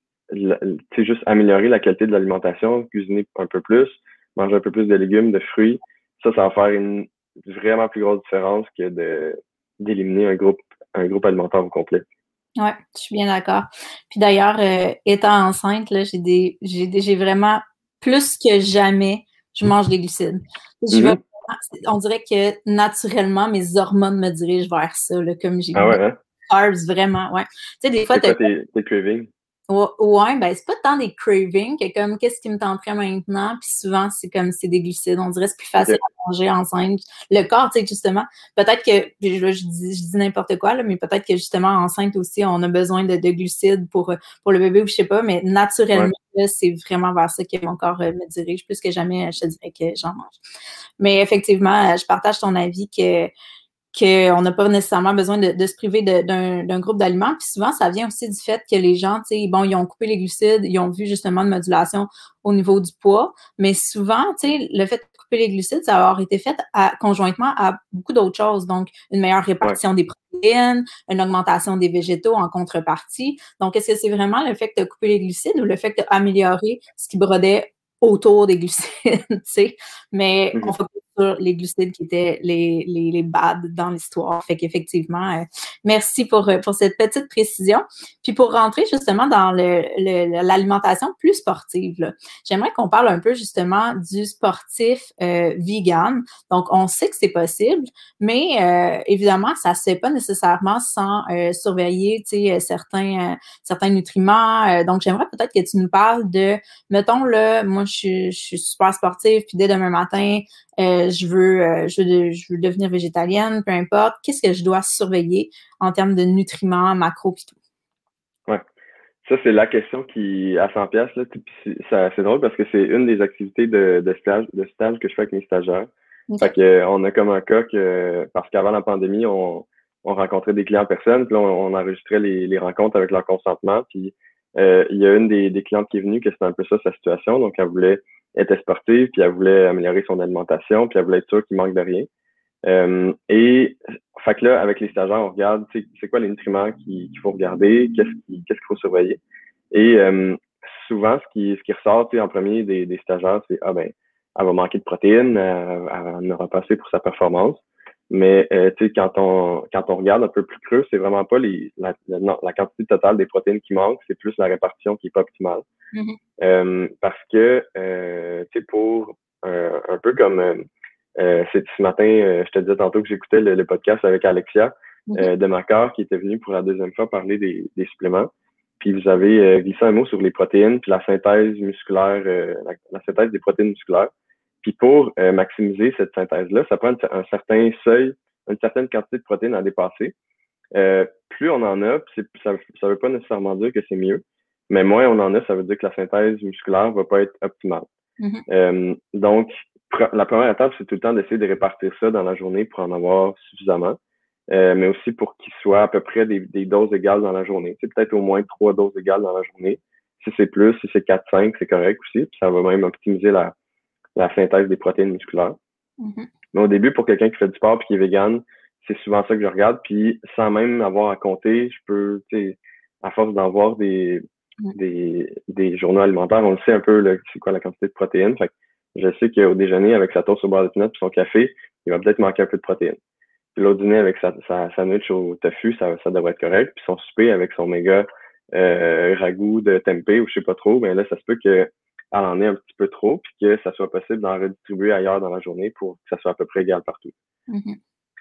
tu sais, juste améliorer la qualité de l'alimentation, cuisiner un peu plus, manger un peu plus de légumes, de fruits, ça, ça va faire une vraiment plus grosse différence que de d'éliminer un groupe, un groupe alimentaire au complet. Ouais, je suis bien d'accord. Puis d'ailleurs, euh, étant enceinte, là, j'ai des, j'ai des, j'ai vraiment plus que jamais, je mange des glucides. Je vais, Mm-hmm. on dirait que naturellement, mes hormones me dirigent vers ça, là, comme j'ai Ah beaucoup ouais, hein? de carbs, vraiment, ouais. Tu sais, des fois, C'est t'as quoi tes, tes cravings? ouais, ben c'est pas tant des cravings que comme qu'est-ce qui me tenterait maintenant, puis souvent c'est comme c'est des glucides, on dirait que c'est plus facile Okay. à manger enceinte. Le corps, tu sais, justement, peut-être que, je, je dis, je dis n'importe quoi, là, mais peut-être que justement enceinte aussi, on a besoin de, de glucides pour, pour le bébé ou je sais pas, mais naturellement, Ouais. là, c'est vraiment vers ça que mon corps euh, me dirige, plus que jamais, je te dirais que j'en mange. Mais effectivement, je partage ton avis que qu'on n'a pas nécessairement besoin de, de se priver de, d'un, d'un groupe d'aliments. Puis souvent, ça vient aussi du fait que les gens, tu sais, bon, ils ont coupé les glucides, ils ont vu justement de modulation au niveau du poids, mais souvent, tu sais, le fait de couper les glucides, ça va avoir été fait à, conjointement à beaucoup d'autres choses. Donc, une meilleure répartition Ouais. des protéines, une augmentation des végétaux en contrepartie. Donc, est-ce que c'est vraiment le fait que tu as coupé les glucides ou le fait que tu as amélioré ce qui brodait autour des glucides, tu sais? Mais on Mm-hmm. focus sur les glucides qui étaient les, les, les bad dans l'histoire. Fait qu'effectivement, euh, merci pour, pour cette petite précision. Puis pour rentrer justement dans le, le, l'alimentation plus sportive, là, j'aimerais qu'on parle un peu justement du sportif euh, vegan. Donc, on sait que c'est possible, mais euh, évidemment, ça se fait pas nécessairement sans euh, surveiller, tu sais, certains, euh, certains nutriments. Euh, donc, j'aimerais peut-être que tu nous parles de, mettons, là, moi, je suis, je suis super sportive, puis dès demain matin, euh, je veux, euh, je veux, de, je veux devenir végétalienne, peu importe. Qu'est-ce que je dois surveiller en termes de nutriments, macros et tout? Ouais. Ça, c'est la question qui, à cent piastres, là, puis c'est, ça, c'est drôle parce que c'est une des activités de, de stage, de stage que je fais avec mes stagiaires. Fait OK. que, euh, on a comme un cas que, parce qu'avant la pandémie, on, on rencontrait des clients en personne, puis là, on, on enregistrait les, les rencontres avec leur consentement, puis euh, il y a une des, des clientes qui est venue que c'était un peu ça sa situation, donc elle voulait être sportive, puis elle voulait améliorer son alimentation, puis elle voulait être sûre qu'il manque de rien. Euh, et fait que là, avec les stagiaires, on regarde c'est quoi les nutriments qu'il qu'il faut regarder, qu'est-ce qui, qu'est-ce qu'il faut surveiller. Et euh, souvent, ce qui, ce qui ressort en premier des, des stagiaires, c'est ah ben, elle va manquer de protéines, euh, elle n'aura pas assez pour sa performance. Mais euh, tu sais, quand on quand on regarde un peu plus creux, c'est vraiment pas les la, la, non, la quantité totale des protéines qui manquent, c'est plus la répartition qui est pas optimale. Mm-hmm. Euh, parce que euh, tu sais, pour euh, un peu comme euh, euh, c'est ce matin, euh, je te disais tantôt que j'écoutais le, le podcast avec Alexia Mm-hmm. euh, de Macor qui était venue pour la deuxième fois parler des, des suppléments. Puis vous avez euh, glissé un mot sur les protéines, puis la synthèse musculaire, euh, la, la synthèse des protéines musculaires. Puis pour euh, maximiser cette synthèse-là, ça prend un, un certain seuil, une certaine quantité de protéines à dépasser. Euh, plus on en a, ça ne veut pas nécessairement dire que c'est mieux, mais moins on en a, ça veut dire que la synthèse musculaire va pas être optimale. Mm-hmm. Euh, donc, la première étape, c'est tout le temps d'essayer de répartir ça dans la journée pour en avoir suffisamment, euh, mais aussi pour qu'il soit à peu près des, des doses égales dans la journée. C'est peut-être au moins trois doses égales dans la journée. Si c'est plus, si c'est quatre, cinq, c'est correct aussi. Puis ça va même optimiser la, la synthèse des protéines musculaires. Mm-hmm. Mais au début, pour quelqu'un qui fait du sport et qui est vegan, c'est souvent ça que je regarde. Puis sans même avoir à compter, je peux, tu sais, à force d'en voir des, des, des journaux alimentaires, on le sait un peu là, c'est quoi la quantité de protéines. Fait que je sais qu'au déjeuner, avec sa toast au beurre de pinot et son café, il va peut-être manquer un peu de protéines. Puis l'autre dîner avec sa, sa sandwich au tofu, ça, ça devrait être correct. Puis son souper avec son méga euh, ragoût de tempeh ou je sais pas trop, ben là, ça se peut que elle en ait un petit peu trop, puis que ça soit possible d'en redistribuer ailleurs dans la journée pour que ça soit à peu près égal partout. Mm-hmm.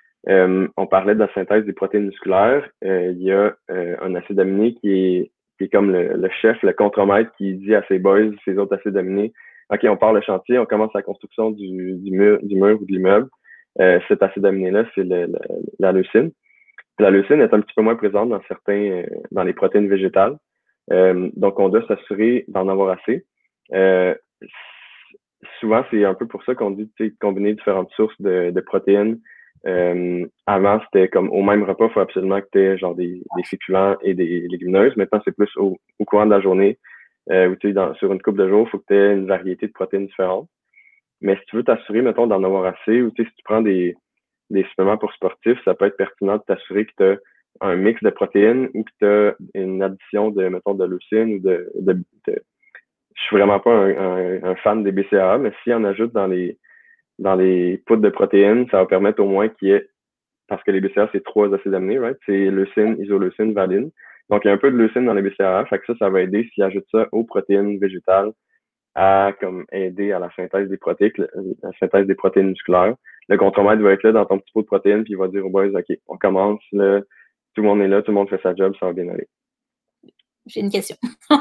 Euh, on parlait de la synthèse des protéines musculaires. Euh, il y a euh, un acide aminé qui est, qui est comme le, le chef, le contremaître qui dit à ses boys, ses autres acides aminés, OK, on part le chantier, on commence la construction du, du, mur, du mur ou de l'immeuble. Euh, cet acide aminé-là, c'est le, le, la leucine. La leucine est un petit peu moins présente dans certains, euh, dans les protéines végétales. Euh, donc, on doit s'assurer d'en avoir assez. Euh, souvent, c'est un peu pour ça qu'on dit, tu sais, combiner différentes sources de, de protéines. Euh, avant, c'était comme au même repas, il faut absolument que tu aies genre des, des féculents et des légumineuses. Maintenant, c'est plus au, au courant de la journée, euh, ou tu sais, dans, sur une couple de jours, il faut que tu aies une variété de protéines différentes. Mais si tu veux t'assurer, mettons, d'en avoir assez, ou tu sais, si tu prends des, des suppléments pour sportifs, ça peut être pertinent de t'assurer que tu as un mix de protéines ou que tu as une addition de, mettons, de leucine ou de, de, de je suis vraiment pas un, un, un fan des B C A A, mais si on ajoute dans les dans les poudres de protéines, ça va permettre au moins qu'il y ait, parce que les B C A A, c'est trois acides aminés, right? C'est leucine, isoleucine, valine. Donc, il y a un peu de leucine dans les B C A A, fait que ça, ça va aider s'il ajoute ça aux protéines végétales à comme aider à la synthèse des protéines, la synthèse des protéines musculaires. Le contremaître va être là dans ton petit pot de protéines, puis il va dire aux boys, OK, on commence, là, tout le monde est là, tout le monde fait sa job, ça va bien aller. J'ai une question.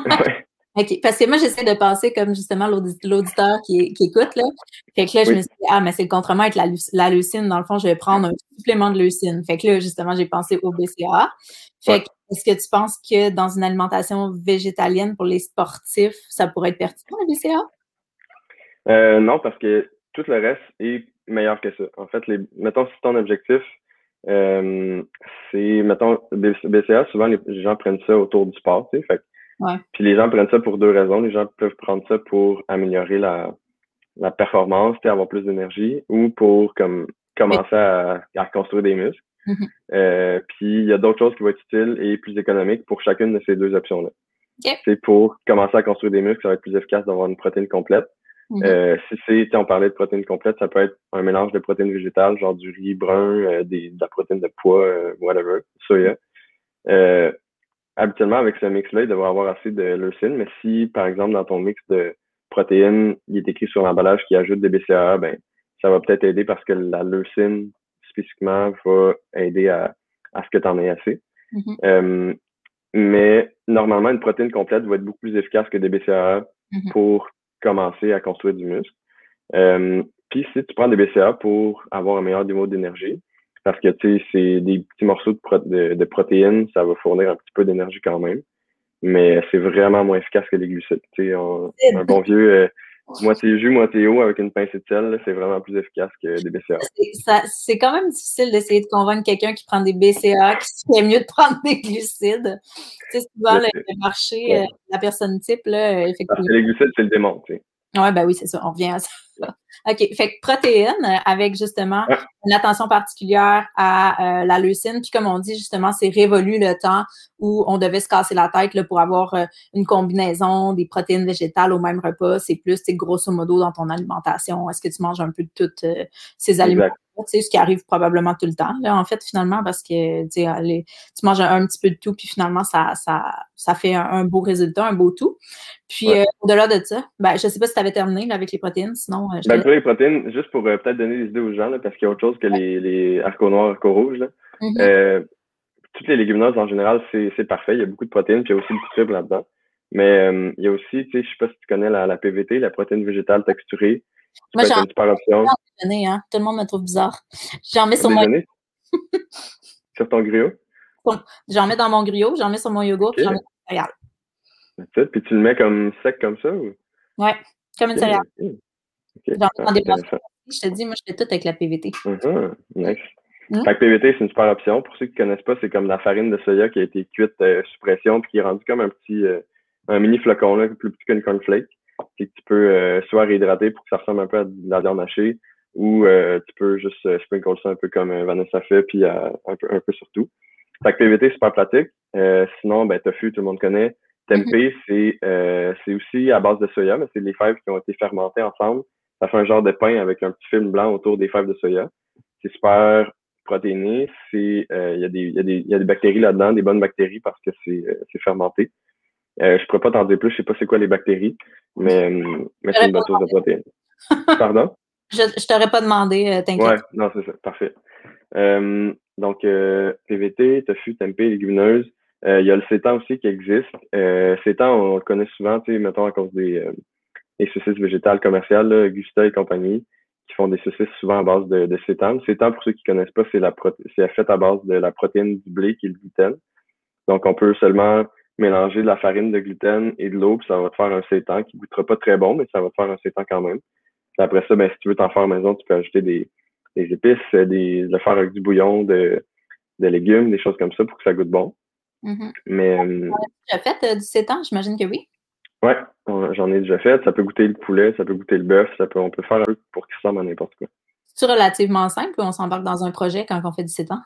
OK. Parce que moi, j'essaie de penser comme justement l'auditeur qui, qui écoute, là. Fait que là, je oui. me suis dit, ah, mais c'est le contremaître, la, la leucine. Dans le fond, je vais prendre un supplément de leucine. Fait que là, justement, j'ai pensé au B C A A. Fait ouais. que, est-ce que tu penses que dans une alimentation végétalienne pour les sportifs, ça pourrait être pertinent, le B C A A? Euh, non, parce que tout le reste est meilleur que ça. En fait, les, mettons, si ton objectif, euh, c'est, mettons, B C A A, souvent, les gens prennent ça autour du sport, tu sais. Fait que Ouais. Puis les gens prennent ça pour deux raisons. Les gens peuvent prendre ça pour améliorer la, la performance, avoir plus d'énergie, ou pour comme commencer à, à construire des muscles. Mm-hmm. Euh, puis il y a d'autres choses qui vont être utiles et plus économiques pour chacune de ces deux options-là. Okay. C'est pour commencer à construire des muscles, ça va être plus efficace d'avoir une protéine complète. Mm-hmm. Euh, si c'est, on parlait de protéines complètes, ça peut être un mélange de protéines végétales, genre du riz brun, euh, des, de la protéine de pois, euh, whatever, soya. Euh, Habituellement, avec ce mix-là, il devrait avoir assez de leucine, mais si, par exemple, dans ton mix de protéines, il est écrit sur l'emballage qui ajoute des B C A A, ben, ça va peut-être aider parce que la leucine, spécifiquement, va aider à, à ce que tu en aies assez. Mm-hmm. Euh, mais normalement, une protéine complète va être beaucoup plus efficace que des B C A A mm-hmm. pour commencer à construire du muscle. Euh, Puis si tu prends des B C A A pour avoir un meilleur niveau d'énergie, parce que, tu sais, c'est des petits morceaux de, pro de, de protéines, ça va fournir un petit peu d'énergie quand même. Mais c'est vraiment moins efficace que les glucides. Tu sais, un, un bon vieux euh, moitié jus, moitié eau avec une pincée de sel, c'est vraiment plus efficace que des B C A A. C'est quand même difficile d'essayer de convaincre quelqu'un qui prend des B C A A qu'il serait mieux de prendre des glucides. Tu sais, souvent, le, le marché, ouais. euh, la personne type, là, effectivement. Parce que les glucides, c'est le démon, tu sais. Oui, ben oui, c'est ça, on revient à ça. OK, fait que protéines, avec justement ouais. une attention particulière à euh, la leucine, puis comme on dit, justement, c'est révolu le temps où on devait se casser la tête là, pour avoir euh, une combinaison des protéines végétales au même repas. C'est plus, c'est grosso modo dans ton alimentation. Est-ce que tu manges un peu de toutes euh, ces aliments? Tu sais, ce qui arrive probablement tout le temps, là, en fait, finalement, parce que tu sais, les, tu manges un, un petit peu de tout, puis finalement, ça, ça, ça fait un, un beau résultat, un beau tout. Puis, ouais. euh, au-delà de ça, ben, je ne sais pas si tu avais terminé là, avec les protéines, sinon... Euh, ben, pour les protéines, juste pour euh, peut-être donner des idées aux gens, là, parce qu'il y a autre chose que ouais. les, les haricots noirs, haricots rouges, là. Mm-hmm. euh, toutes les légumineuses, en général, c'est parfait. Il y a beaucoup de protéines, puis il y a aussi beaucoup de fibres là-dedans. Mais euh, il y a aussi, tu sais, je sais pas si tu connais la, la P V T, la protéine végétale texturée. Moi, j'en une super option. Hein. Tout le monde me trouve bizarre. J'en mets sur mon... Sur ton griot? J'en mets dans mon griot, j'en mets sur mon yogourt, okay. puis j'en mets dans mon céréales. Puis tu le mets comme sec comme ça? Ou? Ouais, comme une céréale. Okay. Okay. J'en mets dans ah, des boissons. Je te dis, moi, je fais tout avec la P V T. Uh-huh. Nice. Mm-hmm. Fait que P V T, c'est une super option. Pour ceux qui ne connaissent pas, c'est comme la farine de soya qui a été cuite euh, sous pression puis qui est rendue comme un petit, euh, un mini flocon, là, plus petit qu'une cornflake. Puis tu peux euh, soit réhydrater pour que ça ressemble un peu à de la viande hachée ou euh, tu peux juste euh, sprinkle ça un peu comme euh, Vanessa fait puis euh, un peu un peu sur tout. Fait que P V T, c'est super pratique. Euh, sinon, ben tofu, tout le monde connaît. Tempeh, mm-hmm. c'est euh, c'est aussi à base de soya, mais c'est des fèves qui ont été fermentées ensemble. Ça fait un genre de pain avec un petit film blanc autour des fèves de soya. C'est super protéiné. C'est euh, il y a des il y a des il y a des bactéries là-dedans, des bonnes bactéries parce que c'est euh, c'est fermenté. Euh, je pourrais pas t'en dire plus, je sais pas c'est quoi les bactéries, mais mais c'est une bonne source de protéines. Pardon? Je, je t'aurais pas demandé, euh, t'inquiète. Ouais, non, c'est ça, parfait. Euh, donc euh, P V T, tofu, tempeh, légumineuses. Euh, il y a le sétan aussi qui existe. Euh, sétan, on le connaît souvent, tu sais, mettons à cause des, euh, des saucisses végétales commerciales, là, Gusta et compagnie, qui font des saucisses souvent à base de, de sétan. Le sétan, pour ceux qui connaissent pas, c'est la c'est fait à base de la protéine du blé qui est le gluten. Donc, on peut seulement mélanger de la farine de gluten et de l'eau, puis ça va te faire un sétan qui goûtera pas très bon, mais ça va te faire un sétan quand même. Puis après ça, ben, si tu veux t'en faire à la maison, tu peux ajouter des, des épices, des, le faire avec du bouillon de, de légumes, des choses comme ça pour que ça goûte bon. Mm-hmm. Mais euh, tu as fait euh, du sétan, j'imagine que oui. ouais, j'en ai déjà fait. Ça peut goûter le poulet, ça peut goûter le bœuf, ça peut, on peut faire un peu pour qu'il ressemble à n'importe quoi. C'est relativement simple ou on s'embarque dans un projet quand on fait du sétan?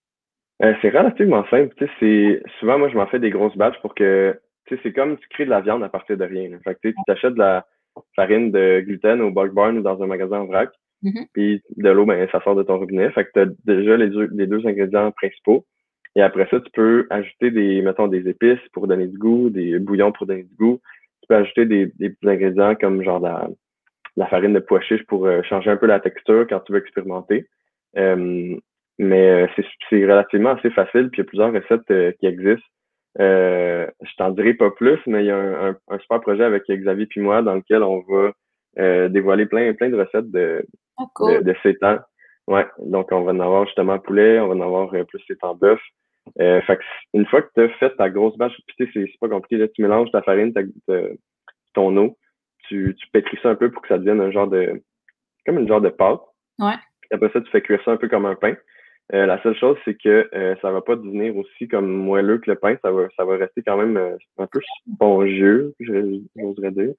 Euh, c'est relativement simple. Tu sais, c'est souvent moi je m'en fais des grosses batches pour que tu sais, c'est comme tu crées de la viande à partir de rien. Là. Fait que tu sais, tu t'achètes de la farine de gluten au Bulk Barn ou dans un magasin en vrac, Mm-hmm. puis de l'eau, ben ça sort de ton robinet. Fait que tu as déjà les deux, les deux ingrédients principaux. Et après ça, tu peux ajouter des, mettons, des épices pour donner du goût, des bouillons pour donner du goût. Tu peux ajouter des, des petits ingrédients comme genre la, la farine de pois chiche pour euh, changer un peu la texture quand tu veux expérimenter. Euh, mais c'est, c'est relativement assez facile, puis il y a plusieurs recettes euh, qui existent. Euh, je t'en dirai pas plus, mais il y a un, un, un super projet avec Xavier puis moi dans lequel on va euh, dévoiler plein, plein de recettes de, Oh, de, cool. de sétan. Ouais, donc on va en avoir justement poulet, on va en avoir euh, plus sétan bœuf. Euh, fait que une fois que tu as fait ta grosse bâche, puis tu sais, c'est, c'est pas compliqué, là, tu mélanges ta farine, ta, ta, ton eau, tu, tu pétris ça un peu pour que ça devienne un genre de, comme une genre de pâte. Ouais. Puis après ça, tu fais cuire ça un peu comme un pain. Euh, la seule chose, c'est que euh, ça va pas devenir aussi comme moelleux que le pain. Ça va, ça va rester quand même euh, un peu spongieux, j'oserais dire.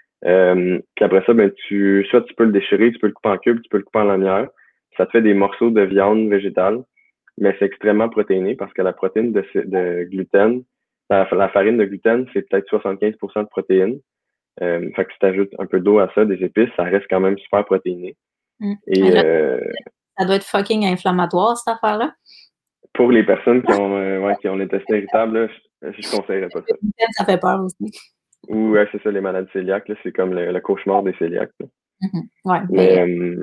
Euh, puis après ça, ben tu, soit tu peux le déchirer, tu peux le couper en cubes, tu peux le couper en lanières. Ça te fait des morceaux de viande végétale, mais c'est extrêmement protéiné parce que la protéine de, de gluten, la, la farine de gluten, c'est peut-être soixante-quinze pour cent de protéines. Euh, fait que si tu ajoutes un peu d'eau à ça, des épices, ça reste quand même super protéiné. Mm. Et Là, euh, ça doit être fucking inflammatoire, cette affaire-là. pour les personnes qui ont, euh, ouais, qui ont l'intestin irritable, là, je, je conseillerais pas ça. Ça fait peur aussi. Ou ouais, c'est ça, les maladies cœliaques, là, c'est comme le, le cauchemar des cœliaques. Mm-hmm. Ouais, Mais, ben, euh,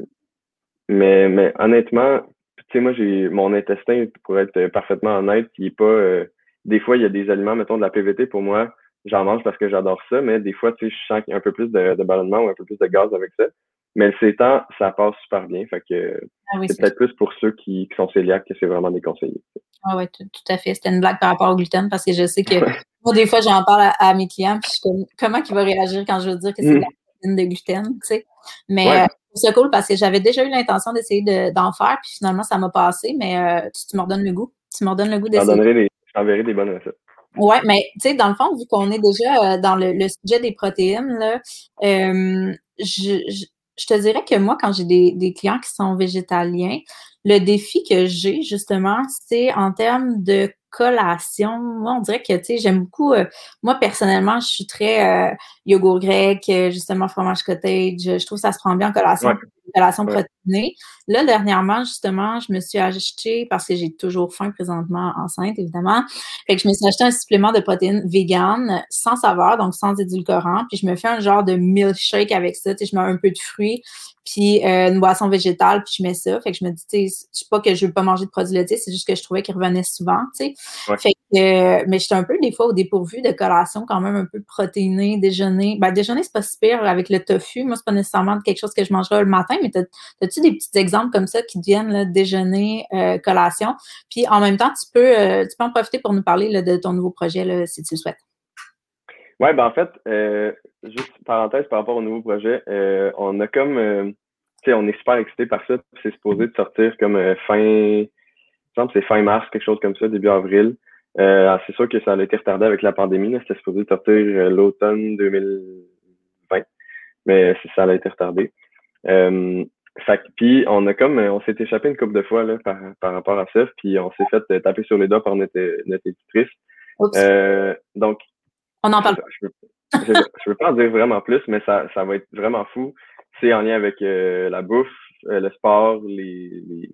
mais, mais honnêtement, tu sais, moi, j'ai mon intestin, pour être parfaitement honnête, il est pas. Euh, des fois, il y a des aliments, mettons de la P V T, pour moi, j'en mange parce que j'adore ça, mais des fois, tu sais, je sens qu'il y a un peu plus de, de ballonnement ou un peu plus de gaz avec ça. Mais le sétan, ça passe super bien. Fait que ah oui, c'est c'est peut-être plus pour ceux qui, qui sont cœliaques que c'est vraiment déconseillé. ah ouais, tout, tout à fait. C'était une blague par rapport au gluten parce que je sais que moi, des fois, j'en parle à, à mes clients, puis je suis comme, comment il va réagir quand je veux dire que c'est de la protéine de gluten, tu sais. Mais Ouais. euh, c'est cool parce que j'avais déjà eu l'intention d'essayer de, d'en faire, puis finalement, ça m'a passé, mais euh, tu, tu me redonnes le goût. Tu me redonnes le goût Je t'en d'essayer. donnerai des, je t'enverrai des bonnes recettes. Ouais, mais tu sais, dans le fond, vu qu'on est déjà euh, dans le, le sujet des protéines, là, euh, je, je, je te dirais que moi, quand j'ai des, des clients qui sont végétaliens, le défi que j'ai, justement, c'est en termes de collation. Moi, on dirait que, tu sais, j'aime beaucoup, euh, moi, personnellement, je suis très euh, yogourt grec, euh, justement, fromage cottage. Je trouve que ça se prend bien en collation, Ouais. collation Ouais. protéinée. Là, dernièrement, justement, je me suis acheté, parce que j'ai toujours faim présentement, enceinte, évidemment, fait que je me suis acheté un supplément de protéines vegan, sans saveur, donc sans édulcorant, puis je me fais un genre de milkshake avec ça, tu sais, je mets un peu de fruits, puis euh, une boisson végétale, puis je mets ça. Fait que je me dis, tu sais, je sais pas que je veux pas manger de produits laitiers, c'est juste que je trouvais qu'ils revenaient souvent, tu sais. Ouais. Fait que, euh, mais j'étais un peu, des fois, au dépourvu de collation quand même un peu protéinée, déjeuner. Ben, déjeuner, c'est pas si pire avec le tofu. Moi, c'est pas nécessairement quelque chose que je mangerais le matin, mais t'as, t'as-tu des petits exemples comme ça qui deviennent là, déjeuner, euh, collation? Puis en même temps, tu peux, euh, tu peux en profiter pour nous parler là, de ton nouveau projet, là, si tu le souhaites. Ouais, ben en fait, euh, juste parenthèse par rapport au nouveau projet, euh, on a comme, euh, tu sais, on est super excités par ça. C'est supposé de sortir comme euh, fin, je pense que c'est fin mars, quelque chose comme ça, début avril. Euh, c'est sûr que ça a été retardé avec la pandémie. Là, c'était supposé sortir euh, l'automne deux mille vingt, mais ça a été retardé. Euh, fait que, puis on a comme, on s'est échappé une couple de fois là par, par rapport à ça, puis on s'est fait euh, taper sur les doigts par notre, notre éditrice. Oups. Euh, donc, On en parle. ça, je veux, je, je veux pas en dire vraiment plus, mais ça, ça va être vraiment fou. C'est en lien avec euh, la bouffe, euh, le sport, les, les,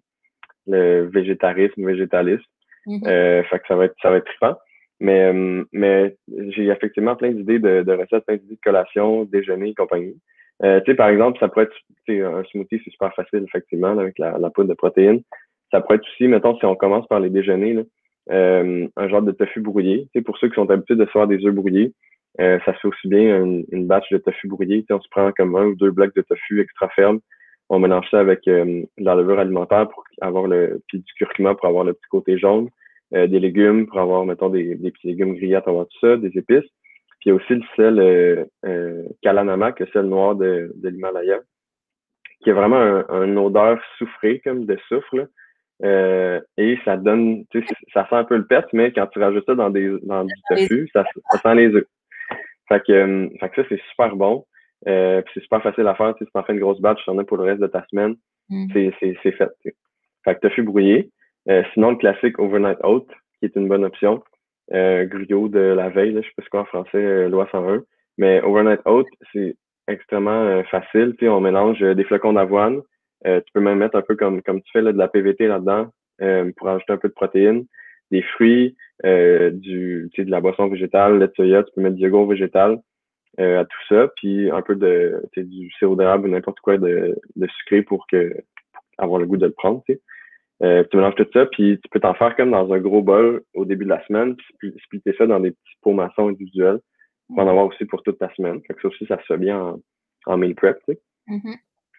le végétarisme, végétalisme. Mm-hmm. Euh, fait que ça va être, ça va être trippant. Mais, euh, mais j'ai effectivement plein d'idées de, de recettes, plein d'idées de collations, déjeuner et compagnie. Euh, tu sais, par exemple, ça pourrait être, tu sais, un smoothie, c'est super facile, effectivement, là, avec la, la poudre de protéines. Ça pourrait être aussi, mettons, si on commence par les déjeuners, là, euh, un genre de tofu brouillé. Tu sais, pour ceux qui sont habitués de se faire des œufs brouillés, euh, ça se fait aussi bien une, une batch de tofu brouillé. Tu sais, on se prend comme un ou deux blocs de tofu extra ferme. On mélange ça avec euh, de la levure alimentaire pour avoir le, puis du curcuma pour avoir le petit côté jaune, euh, des légumes pour avoir, mettons, des, des petits légumes grillés à travers tout ça, des épices. Puis il y a aussi le sel euh, euh, Kalanama, le sel noir de, de l'Himalaya. qui a vraiment un, une odeur soufrée, comme de soufre, là. Euh, et ça donne, tu sais, ça sent un peu le pet, mais quand tu rajoutes ça dans des dans du tofu, ça, ça sent les œufs. Fait que, euh, fait que ça, c'est super bon. Euh, puis c'est super facile à faire. Tu sais, si t'en fais une grosse batch, tu en as pour le reste de ta semaine. Mm. C'est, c'est, c'est fait. Tu sais. Fait que tofu brouillé. Euh, sinon, le classique overnight oat, qui est une bonne option. Euh, griot de la veille, là, je sais pas ce quoi en français, euh, loi cent un. Mais overnight oat, c'est extrêmement euh, facile. Tu sais, on mélange euh, des flocons d'avoine. Euh, tu peux même mettre un peu comme, comme tu fais là, de la P V T là-dedans euh, pour ajouter un peu de protéines, des fruits, euh, du, tu sais, de la boisson végétale, lait de soya, tu peux mettre du yogourt végétal euh, à tout ça, puis un peu de tu sais, du sirop d'érable ou n'importe quoi de, de sucré pour que pour avoir le goût de le prendre. Tu sais. Euh, tu mélanges tout ça, puis tu peux t'en faire comme dans un gros bol au début de la semaine, puis splitter ça dans des petits pots maçons individuels pour en avoir aussi pour toute ta semaine. Fait que ça aussi, ça se fait bien en, en meal prep. Tu sais. Mm-hmm.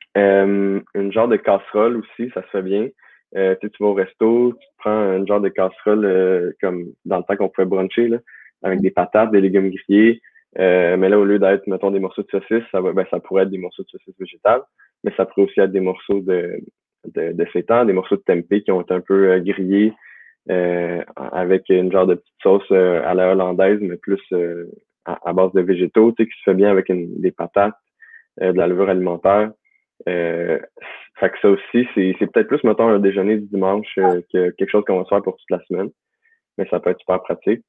Euh, une genre de casserole aussi, ça se fait bien. Euh, tu sais, tu vas au resto, tu te prends une genre de casserole euh, comme dans le temps qu'on pouvait bruncher, là, avec des patates, des légumes grillés. Euh, mais là, au lieu d'être, mettons, des morceaux de saucisse, ça, va, ben, ça pourrait être des morceaux de saucisse végétale, mais ça pourrait aussi être des morceaux de, de, de seitan, des morceaux de tempeh qui ont été un peu euh, grillés euh, avec une genre de petite sauce euh, à la hollandaise, mais plus euh, à, à base de végétaux, tu sais, qui se fait bien avec une, des patates, euh, de la levure alimentaire. Euh, fait que ça aussi, c'est, c'est peut-être plus, mettons, un déjeuner du dimanche euh, que quelque chose qu'on va se faire pour toute la semaine. Mais ça peut être super pratique.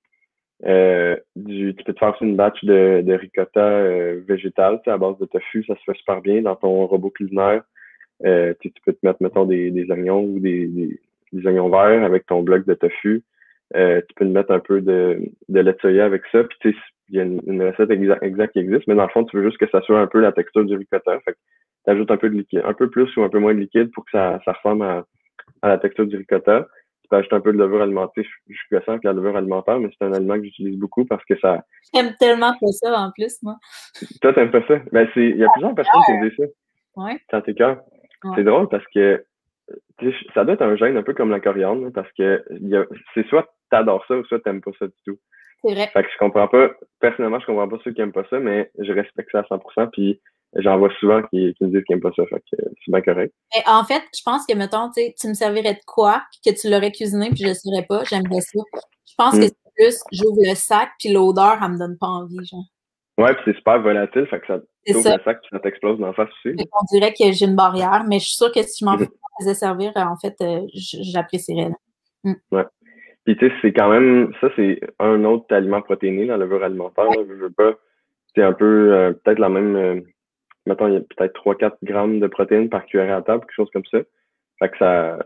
Euh, du, tu peux te faire aussi une batch de, de ricotta euh, végétal, à base de tofu, ça se fait super bien dans ton robot culinaire. Euh, tu, tu peux te mettre, mettons, des, des oignons ou des, des, des oignons verts avec ton bloc de tofu. Euh, tu peux te mettre un peu de, de lait de soya avec ça. Puis tu sais, il y a une, une recette exacte exact qui existe, mais dans le fond, tu veux juste que ça soit un peu la texture du ricotta. Fait que tu ajoutes un peu de liquide, un peu plus ou un peu moins de liquide pour que ça, ça ressemble à, à la texture du ricotta. Tu peux ajouter un peu de levure alimentaire. Je suis gossant avec la levure alimentaire, mais c'est un aliment que j'utilise beaucoup parce que ça. J'aime tellement pas ça en plus, moi. Toi, t'aimes pas ça? Ben, c'est, il y a plusieurs personnes qui me disent ça. Ouais. Ça t'écoeure. Ouais. C'est drôle parce que ça doit être un gène un peu comme la coriandre, parce que y a, c'est soit t'adores ça ou soit t'aimes pas ça du tout. C'est vrai. Fait que je comprends pas, personnellement, je comprends pas ceux qui aiment pas ça, mais je respecte ça à cent pour cent, puis j'en vois souvent qui, qui me disent qu'ils aiment pas ça, fait que c'est bien correct. Mais en fait, je pense que, mettons, tu sais, tu me servirais de quoi, que tu l'aurais cuisiné, puis je ne saurais pas, j'aimerais ça. Je pense mm. que c'est plus, j'ouvre le sac, puis l'odeur, elle me donne pas envie, genre. Ouais, puis c'est super volatile, fait que ça t'ouvre le sac, puis ça t'explose dans la face aussi. Fait qu'on dirait que j'ai une barrière, mais je suis sûre que si je m'en faisais servir, en fait, euh, j'apprécierais. Mm. Ouais. Puis tu sais, c'est quand même, ça c'est un autre aliment protéiné, la levure alimentaire, là, je veux pas, c'est un peu, euh, peut-être la même, euh, mettons, il y a peut-être trois à quatre grammes de protéines par cuillère à table, quelque chose comme ça. Fait que ça,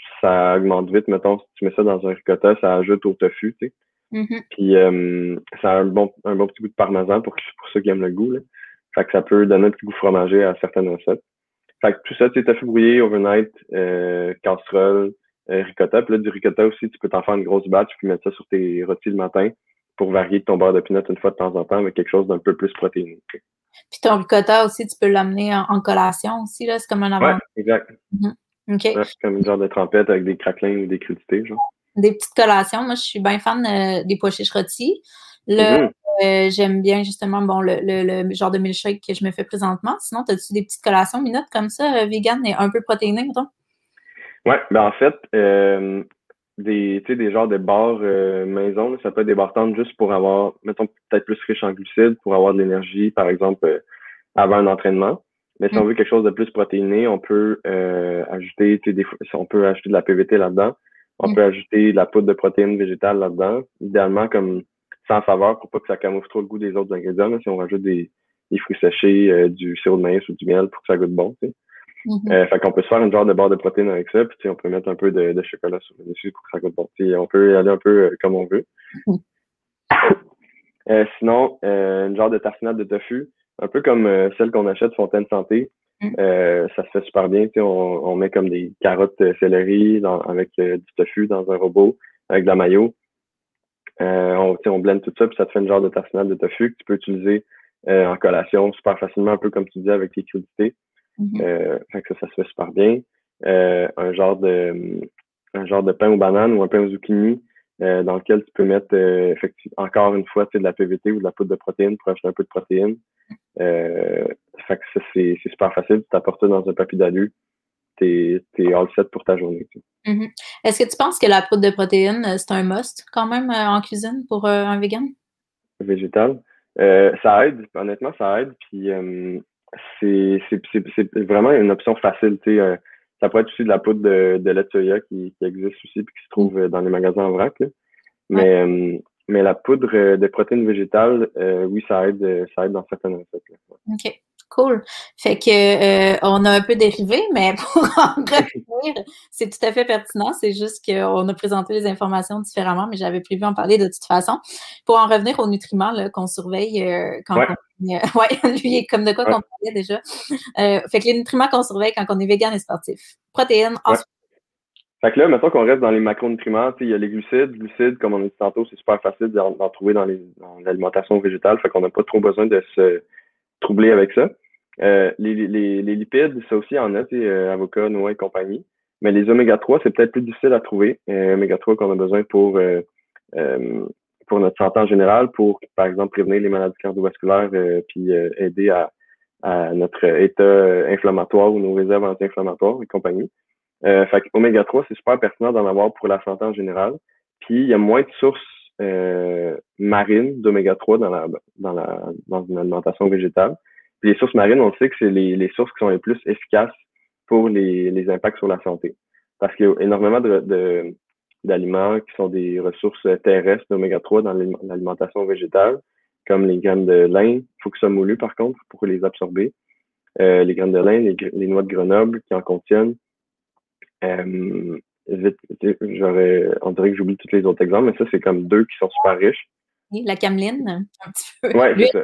ça augmente vite, mettons, si tu mets ça dans un ricotta, ça ajoute au tofu, tu sais. Mm-hmm. Puis euh, ça a un bon, un bon petit goût de parmesan pour, pour ceux qui aiment le goût, là. Fait que ça peut donner un petit goût fromager à certaines recettes. Fait que tout ça, tu sais, tofu brouillé, overnight, euh, casserole, euh, ricotta. Puis là, du ricotta aussi, tu peux t'en faire une grosse batch puis mettre ça sur tes rôtis le matin pour varier ton beurre de pinot une fois de temps en temps avec quelque chose d'un peu plus protéiné. Puis ton ricotta aussi, tu peux l'amener en, en collation aussi, là. C'est comme un avant. Ouais, exact. Mm-hmm. OK. Ouais, comme une genre de trempette avec des craquelins ou des crudités, genre. Des petites collations. Moi, je suis bien fan euh, des pois chiches rôtis. Là, mm-hmm. euh, j'aime bien justement bon le, le, le genre de milkshake que je me fais présentement. Sinon, as-tu des petites collations minutes comme ça, euh, vegan et un peu protéinées, mettons? Ouais, ben en fait, euh, des, tu sais, des genres de barres euh, maison, là, ça peut être des barres tendres juste pour avoir, mettons, peut-être plus riche en glucides, pour avoir de l'énergie, par exemple, euh, avant un entraînement. Mais si mm. on veut quelque chose de plus protéiné, on peut euh, ajouter, tu sais, des, on peut ajouter de la P V T là-dedans. On mm. peut ajouter de la poudre de protéines végétales là-dedans. Idéalement, comme sans saveur, pour pas que ça camoufle trop le goût des autres ingrédients. Là, si on rajoute des, des fruits séchés, euh, du sirop de maïs ou du miel pour que ça goûte bon, tu sais. Mm-hmm. Euh, fait qu'on peut se faire une genre de barre de protéines avec ça, puis on peut mettre un peu de, de chocolat sur le dessus pour que ça goûte bon. T'sais, on peut y aller un peu euh, comme on veut. Mm-hmm. Euh, sinon, euh, une genre de tartinade de tofu, un peu comme euh, celle qu'on achète Fontaine Santé. Mm-hmm. Euh, ça se fait super bien. On, on met comme des carottes euh, céleri dans, avec euh, du tofu dans un robot, avec de la mayo. Euh, on, on blende tout ça, puis ça te fait une genre de tartinade de tofu que tu peux utiliser euh, en collation super facilement, un peu comme tu disais, avec tes crudités. Mm-hmm. Euh, fait que ça, ça se fait super bien. Euh, un genre de un genre de pain aux bananes ou un pain aux zucchini euh, dans lequel tu peux mettre euh, effectivement encore une fois de la P V T ou de la poudre de protéines pour ajouter un peu de protéines. Euh, fait que ça, c'est, c'est super facile. Tu t'apportes ça dans un papier d'alu, t'es, t'es all set pour ta journée. Tu sais. Mm-hmm. Est-ce que tu penses que la poudre de protéines, c'est un must quand même euh, en cuisine pour euh, un vegan? Végétal. Euh, ça aide, honnêtement, ça aide. Puis euh, c'est, c'est, c'est, c'est vraiment une option facile. Tu sais, euh, ça peut être aussi de la poudre de, de lait de soya qui, qui existe aussi puis qui se trouve mm. dans les magasins en vrac. Là. Mais, ouais. euh, mais la poudre de protéines végétales, euh, oui, ça aide, ça aide dans certaines recettes. Là. OK. Cool. Fait que euh, on a un peu dérivé, mais pour en revenir, c'est tout à fait pertinent. C'est juste qu'on a présenté les informations différemment, mais j'avais prévu en parler de toute façon. Pour en revenir aux nutriments là, qu'on surveille euh, quand ouais. on euh, ouais, lui, comme de quoi ouais. qu'on parlait déjà. Euh, fait que les nutriments qu'on surveille quand on est vegan et sportif. Protéines, ensuite. Ouais. Fait que là, mettons qu'on reste dans les macronutriments, il y a les glucides. Glucides, comme on a dit tantôt, c'est super facile d'en, d'en trouver dans, les, dans l'alimentation végétale. Fait qu'on n'a pas trop besoin de se troubler avec ça. Euh, les, les, les lipides, ça aussi en a, euh, avocat, noix et compagnie. Mais les oméga trois, c'est peut-être plus difficile à trouver. Euh, oméga trois qu'on a besoin pour euh, euh, pour notre santé en général, pour, par exemple, prévenir les maladies cardiovasculaires euh, puis euh, aider à, à notre état inflammatoire ou nos réserves anti-inflammatoires et compagnie. Euh, fait que oméga trois, c'est super pertinent d'en avoir pour la santé en général. Puis, il y a moins de sources euh, marines d'oméga trois dans la, dans la dans une alimentation végétale. Puis les sources marines, on sait que c'est les, les sources qui sont les plus efficaces pour les, les impacts sur la santé. Parce qu'il y a énormément de, de, d'aliments qui sont des ressources terrestres d'oméga trois dans l'alimentation végétale, comme les graines de lin. Il faut que ça soit moulu, par contre, pour les absorber. Euh, les graines de lin, les, les noix de Grenoble qui en contiennent. Euh, vite, j'aurais, on dirait que j'oublie tous les autres exemples, mais ça, c'est comme deux qui sont super riches. La cameline, un petit peu. Ouais, c'est ça.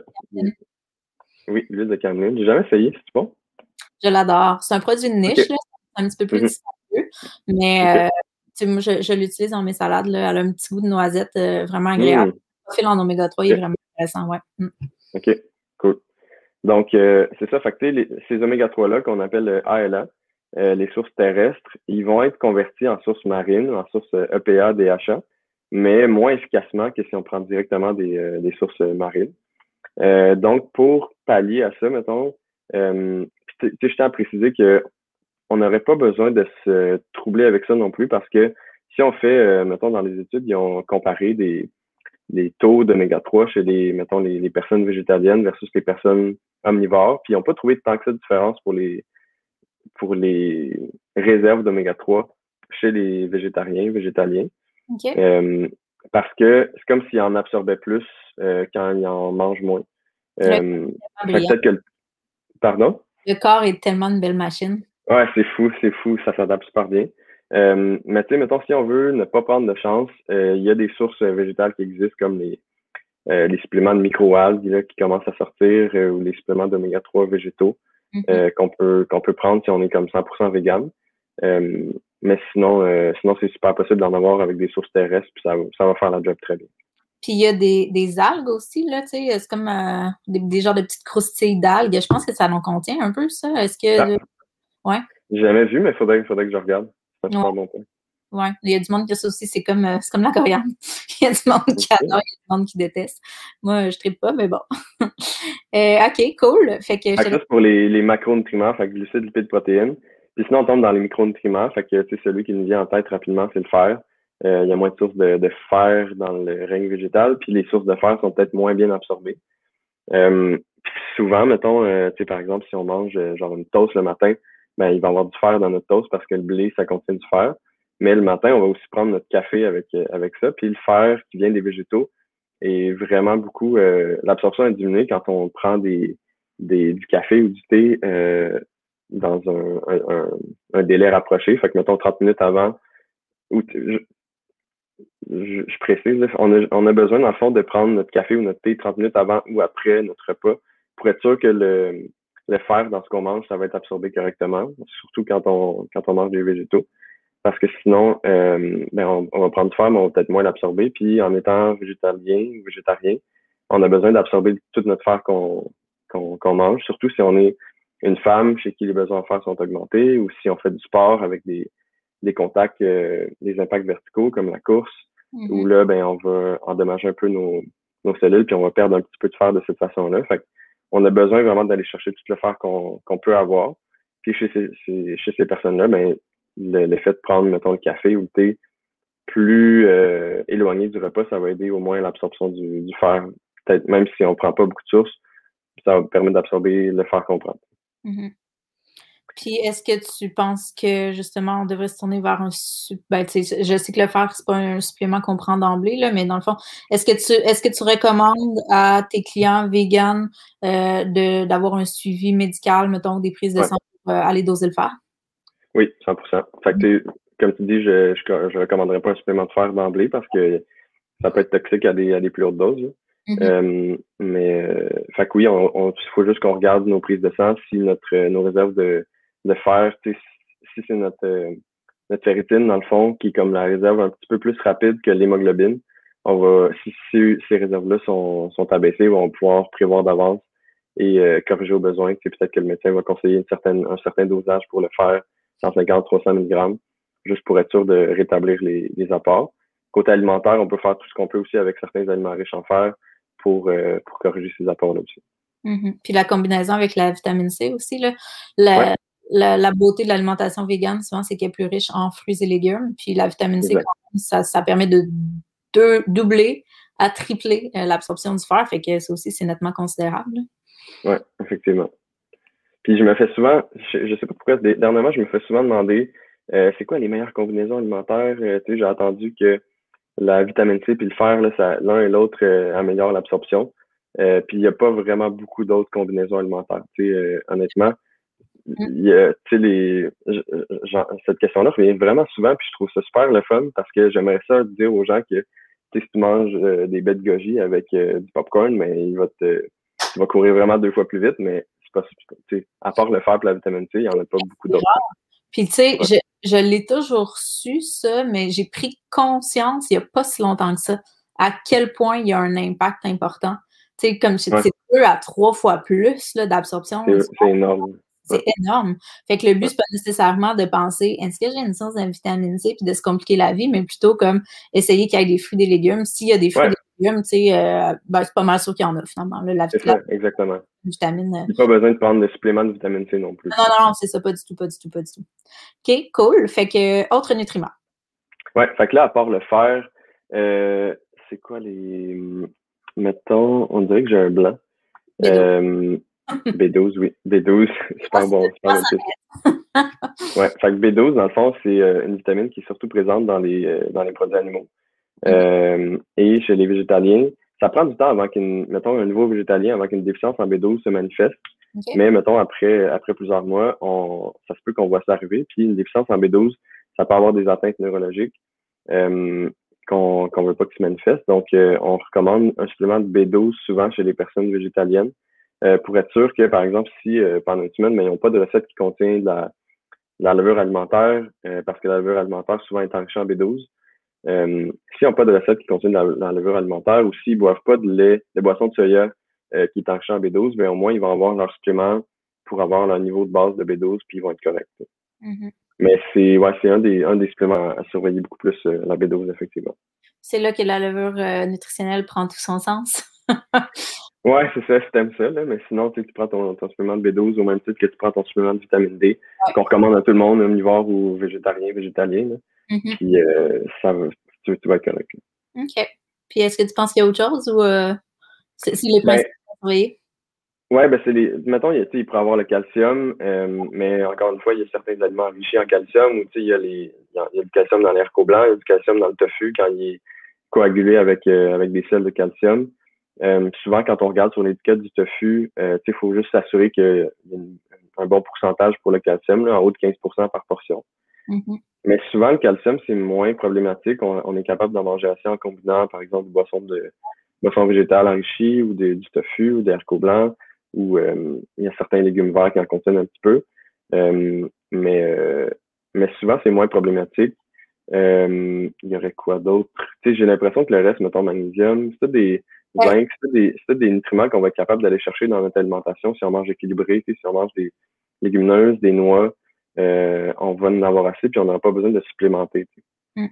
Oui, l'huile de cameline. J'ai jamais essayé, c'est bon? Je l'adore. C'est un produit de niche, okay. là. C'est un petit peu plus mm-hmm. dispendieux, mais okay. euh, tu sais, moi, je, je l'utilise dans mes salades. Là. Elle a un petit goût de noisette euh, vraiment agréable. Mm. Le profil en oméga trois okay. est vraiment intéressant, ouais. Mm. OK, cool. Donc, euh, c'est ça. Fait que, les, ces oméga trois-là qu'on appelle euh, A L A, euh, les sources terrestres, ils vont être convertis en sources marines, en sources euh, E P A, D H A, mais moins efficacement que si on prend directement des, euh, des sources euh, marines. Euh, donc, pour pallier à ça, mettons, euh, je tiens à préciser que on n'aurait pas besoin de se troubler avec ça non plus parce que si on fait, euh, mettons, dans les études, ils ont comparé des, des taux d'oméga trois chez les, mettons, les, les personnes végétaliennes versus les personnes omnivores, puis ils n'ont pas trouvé tant que ça de différence pour les, pour les réserves d'oméga trois chez les végétariens, végétaliens. Okay. Euh, parce que c'est comme s'ils en absorbaient plus euh, quand ils en mangent moins. Euh, peut-être que le... Pardon? Le corps est tellement une belle machine. Ouais, c'est fou, c'est fou, ça s'adapte super bien. Euh, mais tu sais, mettons, si on veut ne pas prendre de chance, euh, il y a des sources végétales qui existent comme les, euh, les suppléments de microalgues là, qui commencent à sortir euh, ou les suppléments d'oméga trois végétaux mm-hmm. euh, qu'on peut qu'on peut prendre si on est comme cent pour cent vegan. Euh, mais sinon, euh, sinon c'est super possible d'en avoir avec des sources terrestres, puis ça, ça va faire la job très bien. Puis il y a des, des algues aussi, là, tu sais, c'est comme euh, des, des genres de petites croustilles d'algues. Je pense que ça en contient un peu, ça. Est-ce que... Ah. Ouais. J'ai jamais vu, mais il faudrait, faudrait que je regarde. C'est un super ouais. bon point. Ouais. Il y a du monde qui a ça aussi, c'est comme, euh, c'est comme la coriandre. Il y a du monde qui okay. adore, il y a du monde qui déteste. Moi, je tripe pas, mais bon. euh, OK, cool. Fait que... Fait que ça, c'est pour les, les macronutriments, fait que glucides, lipides, protéines. Puis sinon, on tombe dans les micronutriments, fait que, tu sais, celui qui nous vient en tête rapidement, c'est le fer. Euh, il y a moins de sources de, de fer dans le règne végétal, puis les sources de fer sont peut-être moins bien absorbées. Euh, puis souvent, mettons, euh, tu sais, par exemple, si on mange euh, genre une toast le matin, ben il va y avoir du fer dans notre toast parce que le blé, ça contient du fer. Mais le matin, on va aussi prendre notre café avec euh, avec ça. Puis le fer qui vient des végétaux est vraiment beaucoup... Euh, l'absorption est diminuée quand on prend des, des du café ou du thé euh, dans un, un, un, un délai rapproché. Fait que, mettons, trente minutes avant... ou je, je, je précise, là, on, a, on a besoin, dans le fond, de prendre notre café ou notre thé trente minutes avant ou après notre repas pour être sûr que le, le fer dans ce qu'on mange, ça va être absorbé correctement, surtout quand on, quand on mange des végétaux. Parce que sinon, euh, ben on, on va prendre du fer, mais on va peut-être moins l'absorber. Puis en étant végétalien ou végétarien, on a besoin d'absorber tout notre fer qu'on qu'on qu'on mange, surtout si on est une femme chez qui les besoins en fer sont augmentés ou si on fait du sport avec des, des contacts, euh, des impacts verticaux comme la course, mm-hmm. où là, ben on va endommager un peu nos, nos cellules puis on va perdre un petit peu de fer de cette façon-là. Fait on a besoin vraiment d'aller chercher tout le fer qu'on qu'on peut avoir. Puis chez ces, chez, chez ces personnes-là, ben, le, le fait de prendre, mettons, le café ou le thé plus euh, éloigné du repas, ça va aider au moins à l'absorption du, du fer. Peut-être même si on prend pas beaucoup de sources, ça va permettre d'absorber le fer qu'on prend. Mm-hmm. Puis, est-ce que tu penses que, justement, on devrait se tourner vers un... Ben, tu sais, je sais que le fer, c'est pas un supplément qu'on prend d'emblée, là, mais dans le fond, est-ce que tu est-ce que tu recommandes à tes clients véganes euh, de, d'avoir un suivi médical, mettons, des prises de Ouais. sang pour euh, aller doser le fer? Oui, cent pour cent. Fait que, mm. comme tu dis, je, je, je recommanderais pas un supplément de fer d'emblée parce que ça peut être toxique à des, à des plus hautes doses. Mm-hmm. Euh, mais, euh, fait que oui, on, on, il faut juste qu'on regarde nos prises de sang, si notre, nos réserves de, de fer, si c'est notre, euh, notre ferritine, dans le fond, qui est comme la réserve un petit peu plus rapide que l'hémoglobine, on va, si, si ces réserves-là sont, sont abaissées, on va pouvoir prévoir d'avance et euh, corriger au besoin. Peut-être que le médecin va conseiller une certaine, un certain dosage pour le fer, cent cinquante à trois cents milligrammes, juste pour être sûr de rétablir les, les apports. Côté alimentaire, on peut faire tout ce qu'on peut aussi avec certains aliments riches en fer pour, euh, pour corriger ces apports-là aussi. Mm-hmm. Puis la combinaison avec la vitamine C aussi, là, la, ouais. la, la beauté de l'alimentation végane, souvent, c'est qu'elle est plus riche en fruits et légumes. Puis la vitamine C, quand même, ça, ça permet de, de doubler à tripler euh, l'absorption du fer. Fait que ça aussi, c'est nettement considérable. Oui, effectivement. Puis je me fais souvent, je, je sais pas pourquoi, dernièrement, je me fais souvent demander euh, c'est quoi les meilleures combinaisons alimentaires? Euh, tu sais, j'ai entendu que la vitamine C puis le fer, là, ça, l'un et l'autre euh, améliorent l'absorption. Euh, puis il n'y a pas vraiment beaucoup d'autres combinaisons alimentaires. Tu sais, euh, honnêtement, il y a, tu sais, les, genre, cette question-là revient vraiment souvent, puis je trouve ça super le fun parce que j'aimerais ça dire aux gens que tu sais, si tu manges euh, des baies de goji avec euh, du popcorn, mais il va te, tu vas courir vraiment deux fois plus vite, mais c'est pas, tu sais, à part le fer et la vitamine C, il n'y en a pas beaucoup d'autres. Puis tu sais, ouais. je, je l'ai toujours su ça, mais j'ai pris conscience il n'y a pas si longtemps que ça, à quel point il y a un impact important. Tu sais, comme c'est ouais. deux à trois fois plus là, d'absorption. C'est énorme. C'est ouais. énorme. Fait que le but, ouais. c'est pas nécessairement de penser est-ce que j'ai une source de vitamine C puis de se compliquer la vie, mais plutôt comme essayer qu'il y ait des fruits et des légumes. S'il y a des fruits et ouais. des légumes, tu sais, euh, ben, c'est pas mal sûr qu'il y en a finalement. Là, la, c'est la, ça, exactement. Vitamine. Il n'y a pas besoin de prendre de suppléments de vitamine C non plus. Non, non, non, c'est ça, pas du tout, pas du tout, pas du tout. OK, cool. Fait que, autre nutriment. Ouais, fait que là, à part le fer, euh, c'est quoi les. Mettons, on dirait que j'ai un blanc. B douze, euh, B douze oui. B douze, super bon. Super bon ouais, fait que B douze, dans le fond, c'est euh, une vitamine qui est surtout présente dans les, euh, dans les produits animaux. Euh, et chez les végétaliens, ça prend du temps avant qu'une, mettons, un nouveau végétalien, avant qu'une déficience en B douze se manifeste. Okay. Mais, mettons, après, après plusieurs mois, on, ça se peut qu'on voit ça arriver. Puis, une déficience en B douze, ça peut avoir des atteintes neurologiques euh, qu'on qu'on veut pas qu'ils se manifestent. Donc, euh, on recommande un supplément de B douze souvent chez les personnes végétaliennes euh, pour être sûr que, par exemple, si euh, pendant une semaine, mais ils n'ont pas de recette qui contient de la, de la levure alimentaire, euh, parce que la levure alimentaire souvent est enrichie en B douze, Euh, s'ils n'ont pas de recette qui contient de la, de la levure alimentaire ou s'ils ne boivent pas de lait, de boisson de soya euh, qui est enrichi en B douze, bien au moins ils vont avoir leur supplément pour avoir leur niveau de base de B douze puis ils vont être corrects. Mm-hmm. Mais c'est ouais, c'est un des, un des suppléments à surveiller beaucoup plus, euh, la B douze, effectivement. C'est là que la levure euh, nutritionnelle prend tout son sens. Ouais, c'est ça, si t'aimes ça, là, mais sinon, tu prends ton, ton supplément de B douze au même titre que tu prends ton supplément de vitamine D, ouais. qu'on recommande à tout le monde, omnivore ou végétarien, végétalien. Là. Mm-hmm. Puis euh, ça va, tu, tu vas être correct. Là. OK. Puis est-ce que tu penses qu'il y a autre chose ou euh, c'est, c'est les principes à surveiller? Ouais, ben c'est les. Mettons, il, il pourrait avoir le calcium, euh, mais encore une fois, il y a certains aliments enrichis en calcium, ou tu sais, il y a les. Il y a, il y a du calcium dans les haricots blancs, il y a du calcium dans le tofu quand il est coagulé avec, euh, avec des sels de calcium. Euh, souvent, quand on regarde sur l'étiquette du tofu, euh, il faut juste s'assurer qu'il y a une, un bon pourcentage pour le calcium, là, en haut de quinze pour cent par portion. Mm-hmm. Mais souvent, le calcium, c'est moins problématique. On, on est capable d'en manger assez en combinant, par exemple, des boissons de boissons végétales enrichies ou des, du tofu ou des haricots blancs, ou euh, il y a certains légumes verts qui en contiennent un petit peu. Euh, mais, euh, mais souvent, c'est moins problématique. Euh, il y aurait quoi d'autre? Tu sais, j'ai l'impression que le reste, mettons, magnésium, c'est des zinc, c'est des, c'est des nutriments qu'on va être capable d'aller chercher dans notre alimentation si on mange équilibré, si on mange des légumineuses, des noix, euh, on va en avoir assez puis on n'aura pas besoin de supplémenter. Hum.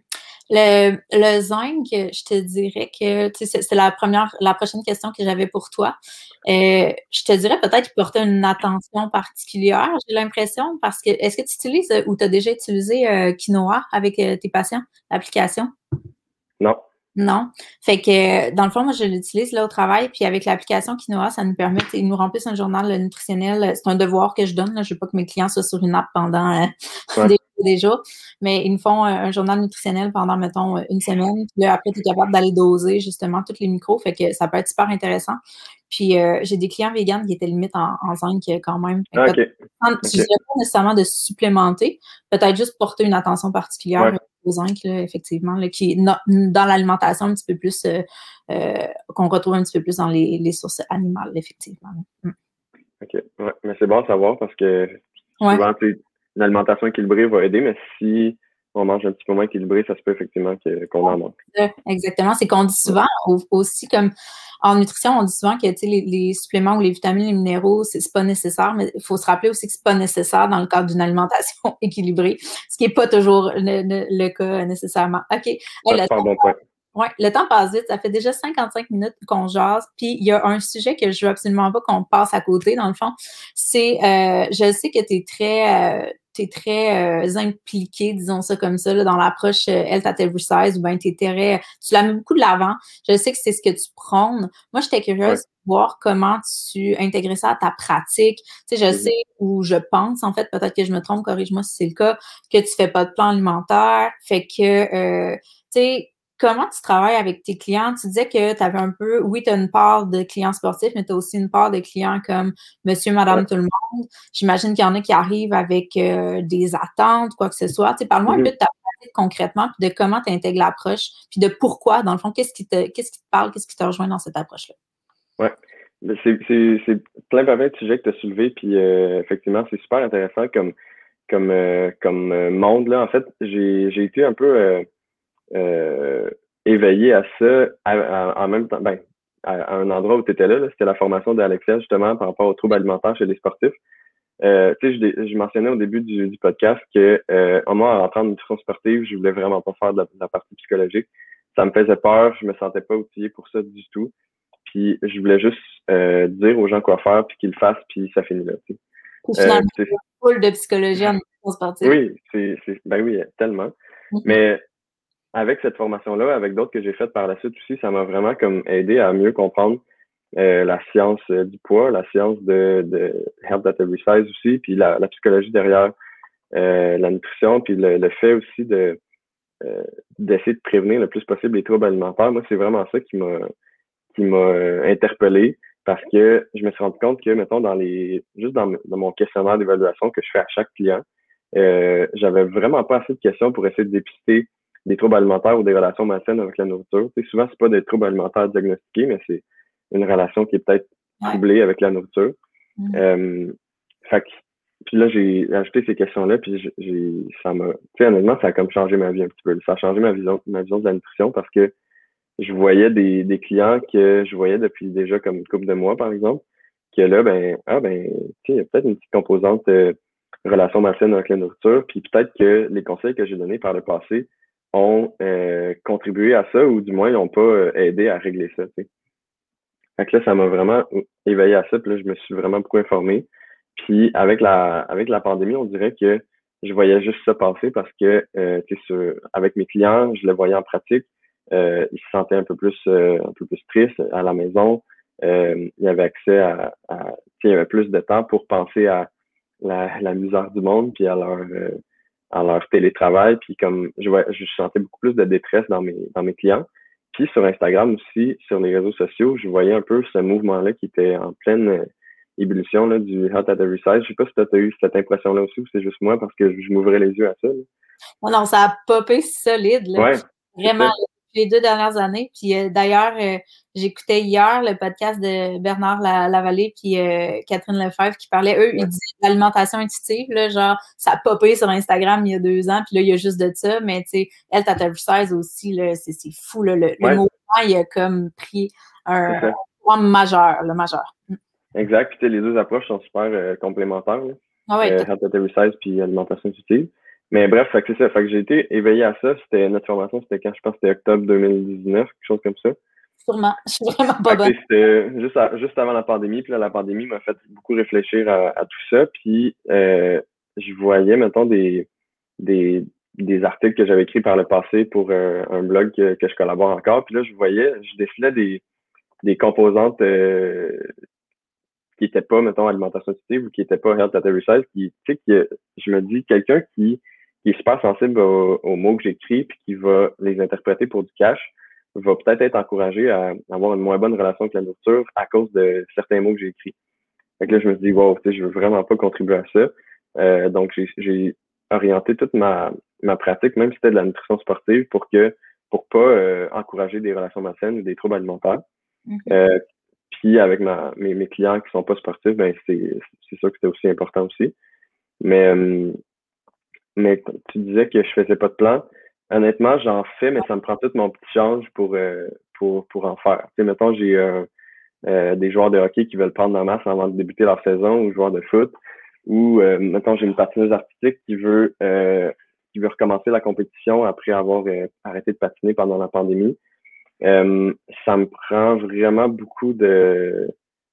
Le, le zinc, je te dirais que, tu sais, c'est la première, la prochaine question que j'avais pour toi. Euh, je te dirais peut-être qu'il portait une attention particulière, j'ai l'impression, parce que, est-ce que tu utilises ou tu as déjà utilisé euh, Quinoa avec euh, tes patients, l'application? Non. Non. Fait que, dans le fond, moi, je l'utilise là au travail, puis avec l'application Quinoa, ça nous permet, ils nous remplissent un journal nutritionnel. C'est un devoir que je donne, là. Je veux pas que mes clients soient sur une app pendant euh, Ouais. des, des jours, mais ils me font un, un journal nutritionnel pendant, mettons, une semaine. Puis là, après, tu es capable d'aller doser, justement, tous les micros. Fait que ça peut être super intéressant. Puis, euh, j'ai des clients véganes qui étaient limite en, en zinc quand même. Ah, OK. Je ne OK. dirais pas nécessairement de supplémenter, peut-être juste porter une attention particulière Ouais. au zinc, là, effectivement, là, qui est no, dans l'alimentation un petit peu plus, euh, euh, qu'on retrouve un petit peu plus dans les, les sources animales, effectivement. Mm. OK. Ouais. Mais c'est bon à savoir parce que souvent, Ouais. une alimentation équilibrée va aider, mais si on mange un petit peu moins équilibré, ça se peut effectivement que, qu'on en manque. Exactement. C'est qu'on dit souvent aussi, comme en nutrition, on dit souvent que les, les suppléments ou les vitamines, les minéraux, c'est, c'est pas nécessaire, mais il faut se rappeler aussi que c'est pas nécessaire dans le cadre d'une alimentation équilibrée, ce qui est pas toujours le, le, le cas nécessairement. OK. Hey, Ouais, le, c'est pas un temps, bon point. ouais, le temps passe vite. Ça fait déjà cinquante-cinq minutes qu'on jase. Puis il y a un sujet que je veux absolument pas qu'on passe à côté, dans le fond. C'est, euh, je sais que tu es très... Euh, tu es très euh, impliqué, disons ça comme ça, là, dans l'approche euh, Health at Every Size, ou bien tu très, tu la mets beaucoup de l'avant. Je sais que c'est ce que tu prônes. Moi, j'étais curieuse Ouais. de voir comment tu intégrais ça à ta pratique. Tu sais, je Mm-hmm. sais, ou je pense, en fait, peut-être que je me trompe, corrige-moi si c'est le cas, que tu fais pas de plan alimentaire, fait que, euh, tu sais, comment tu travailles avec tes clients? Tu disais que tu avais un peu, oui, tu as une part de clients sportifs, mais tu as aussi une part de clients comme monsieur, madame, Ouais. tout le monde. J'imagine qu'il y en a qui arrivent avec euh, des attentes, quoi que ce soit. Tu sais, parle-moi Mm-hmm. un peu de ta pratique concrètement, puis de comment tu intègres l'approche, puis de pourquoi, dans le fond, qu'est-ce qui te, qu'est-ce qui te parle, qu'est-ce qui te rejoint dans cette approche-là? Ouais. C'est, c'est, c'est plein plein de sujets que tu as soulevés, puis euh, effectivement, c'est super intéressant comme, comme, euh, comme euh, monde. Là. En fait, j'ai, j'ai été un peu euh, euh, éveillé à ça à, à, en même temps, ben, à, à un endroit où tu étais là, là, c'était la formation d'Alexia, justement, par rapport aux troubles alimentaires chez les sportifs. Euh, tu sais, je, je mentionnais au début du, du podcast que euh, moi, en entrant en nutrition sportive, je voulais vraiment pas faire de la, de la partie psychologique. Ça me faisait peur, je me sentais pas outillé pour ça du tout. Puis je voulais juste euh, dire aux gens quoi faire, puis qu'ils le fassent, puis ça finit là. Tu sais. Puis Euh, finalement, c'est, il y a une foule de psychologie en nutrition sportive. oui, c'est, c'est, ben oui, tellement. Mm-hmm. Mais avec cette formation-là, avec d'autres que j'ai faites par la suite aussi, ça m'a vraiment comme aidé à mieux comprendre euh, la science euh, du poids, la science de, de Health at Every Size aussi, puis la, la psychologie derrière euh, la nutrition, puis le, le fait aussi de euh, d'essayer de prévenir le plus possible les troubles alimentaires. Moi, c'est vraiment ça qui m'a qui m'a euh, interpellé parce que je me suis rendu compte que, mettons, dans les juste dans, dans mon questionnaire d'évaluation que je fais à chaque client, euh, j'avais vraiment pas assez de questions pour essayer de dépister des troubles alimentaires ou des relations malsaines avec la nourriture. Tu sais, souvent, c'est pas des troubles alimentaires diagnostiqués, mais c'est une relation qui est peut-être troublée ouais. avec la nourriture. Mm-hmm. Euh, fait que, puis là, j'ai ajouté ces questions-là, puis j'ai, ça m'a, tu sais, honnêtement, ça a comme changé ma vie un petit peu. Ça a changé ma vision, ma vision de la nutrition parce que je voyais des, des clients que je voyais depuis déjà comme une couple de mois, par exemple, que là, ben, ah, ben, tu sais, il y a peut-être une petite composante euh, relation malsaine avec la nourriture, puis peut-être que les conseils que j'ai donnés par le passé ont euh, contribué à ça, ou du moins, ils n'ont pas euh, aidé à régler ça, tu sais. Fait que là, ça m'a vraiment éveillé à ça, puis là, je me suis vraiment beaucoup informé. Puis avec la avec la pandémie, on dirait que je voyais juste ça passer parce que euh, tu sais, avec mes clients, je le voyais en pratique. Euh, ils se sentaient un peu plus euh, un peu plus tristes à la maison. Euh, il y avait accès à, à il y avait plus de temps pour penser à la, la misère du monde puis à leur euh, à leur télétravail. Puis comme je vois, je sentais beaucoup plus de détresse dans mes dans mes clients. Puis sur Instagram aussi, sur les réseaux sociaux, je voyais un peu ce mouvement-là qui était en pleine euh, ébullition là, du Health at Every Size. Je sais pas si tu as eu cette impression-là aussi ou c'est juste moi parce que je m'ouvrais les yeux à ça. Là. Oh non, ça a popé solide. Là. Ouais, vraiment, les deux dernières années. Puis euh, d'ailleurs, euh, j'écoutais hier le podcast de Bernard Lavallée puis euh, Catherine Lefebvre qui parlaient, eux, ouais. ils disaient l'alimentation intuitive, là, genre, ça a popé sur Instagram il y a deux ans, puis là, il y a juste de ça, mais tu sais, Health at Every Size aussi, là, c'est, c'est fou, là, le, ouais. le mouvement, il a comme pris un point majeur, le majeur. Exact, puis les deux approches sont super euh, complémentaires, là. Ah ouais, euh, Health at Every Size puis alimentation intuitive. Mais bref, fait que c'est ça. Fait que j'ai été éveillé à ça. C'était notre formation, c'était quand je pense que c'était octobre deux mille dix-neuf, quelque chose comme ça. Sûrement. Je suis vraiment pas Fait bonne. que c'était juste, à- juste avant la pandémie. Puis là, la pandémie m'a fait beaucoup réfléchir à, à tout ça. Puis euh, je voyais, mettons, des, des, des articles que j'avais écrits par le passé pour euh, un blog que, que je collabore encore. Puis là, je voyais, je défilais des, des composantes euh, qui n'étaient pas, mettons, alimentation intuitive ou qui n'étaient pas health at every size, qui, tu sais, que je me dis, quelqu'un qui, qui est super sensible aux, aux mots que j'écris puis qui va les interpréter pour du cash, va peut-être être encouragé à avoir une moins bonne relation avec la nourriture à cause de certains mots que j'ai écrits. Fait que là, je me dis, wow, tu sais, je veux vraiment pas contribuer à ça. Euh, donc, j'ai, j'ai orienté toute ma, ma pratique, même si c'était de la nutrition sportive, pour que, pour pas euh, encourager des relations malsaines ou des troubles alimentaires. Mm-hmm. Euh, puis avec ma, mes, mes clients qui sont pas sportifs, ben c'est, c'est sûr que c'était aussi important aussi. Mais, euh, mais tu disais que je faisais pas de plan. Honnêtement, j'en fais, mais ça me prend tout mon petit change pour, euh, pour, pour en faire. Tu sais, mettons, j'ai euh, euh, des joueurs de hockey qui veulent prendre la masse avant de débuter leur saison, ou joueurs de foot, ou euh, mettons, j'ai une patineuse artistique qui veut euh, qui veut recommencer la compétition après avoir euh, arrêté de patiner pendant la pandémie. Euh, ça me prend vraiment beaucoup de...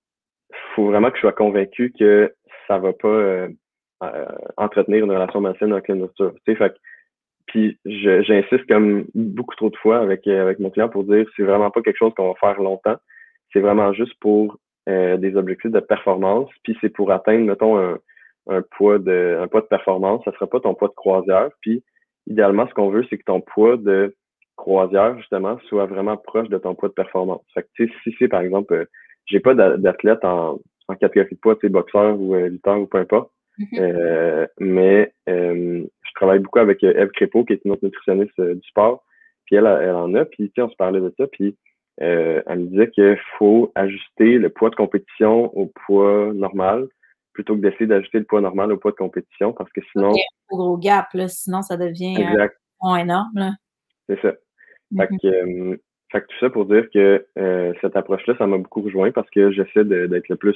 faut vraiment que je sois convaincu que ça va pas euh, euh, entretenir une relation malsaine avec la nourriture. Tu sais, fait que- puis je- j'insiste comme beaucoup trop de fois avec, euh, avec mon client pour dire c'est vraiment pas quelque chose qu'on va faire longtemps. C'est vraiment juste pour euh, des objectifs de performance. Puis c'est pour atteindre, mettons, un, un poids de un poids de performance. Ça sera pas ton poids de croisière. Puis idéalement, ce qu'on veut, c'est que ton poids de croisière, justement, soit vraiment proche de ton poids de performance. Fait que, tu sais, si c'est, par exemple, euh, j'ai pas d'a- d'athlète en, en catégorie de poids, tu sais, boxeur ou euh, lutteur ou peu importe. Mm-hmm. Euh, mais euh, je travaille beaucoup avec euh, Eve Crépeau, qui est une autre nutritionniste euh, du sport. Puis elle, elle en a. Puis, tu sais, on se parlait de ça. Puis, euh, elle me disait qu'il faut ajuster le poids de compétition au poids normal plutôt que d'essayer d'ajuster le poids normal au poids de compétition parce que sinon... Okay. Un gros gap, là, sinon ça devient Exact. euh, énorme. Là. C'est ça. Fait Mm-hmm. que, euh, fait que tout ça pour dire que euh, cette approche-là, ça m'a beaucoup rejoint parce que j'essaie de, d'être le plus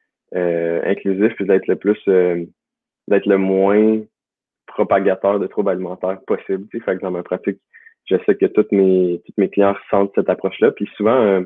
euh, inclusif et d'être le plus euh, d'être le moins propagateur de troubles alimentaires possible. Tu sais. Fait que dans ma pratique, je sais que toutes mes tous mes clients ressentent cette approche-là. Puis souvent, euh,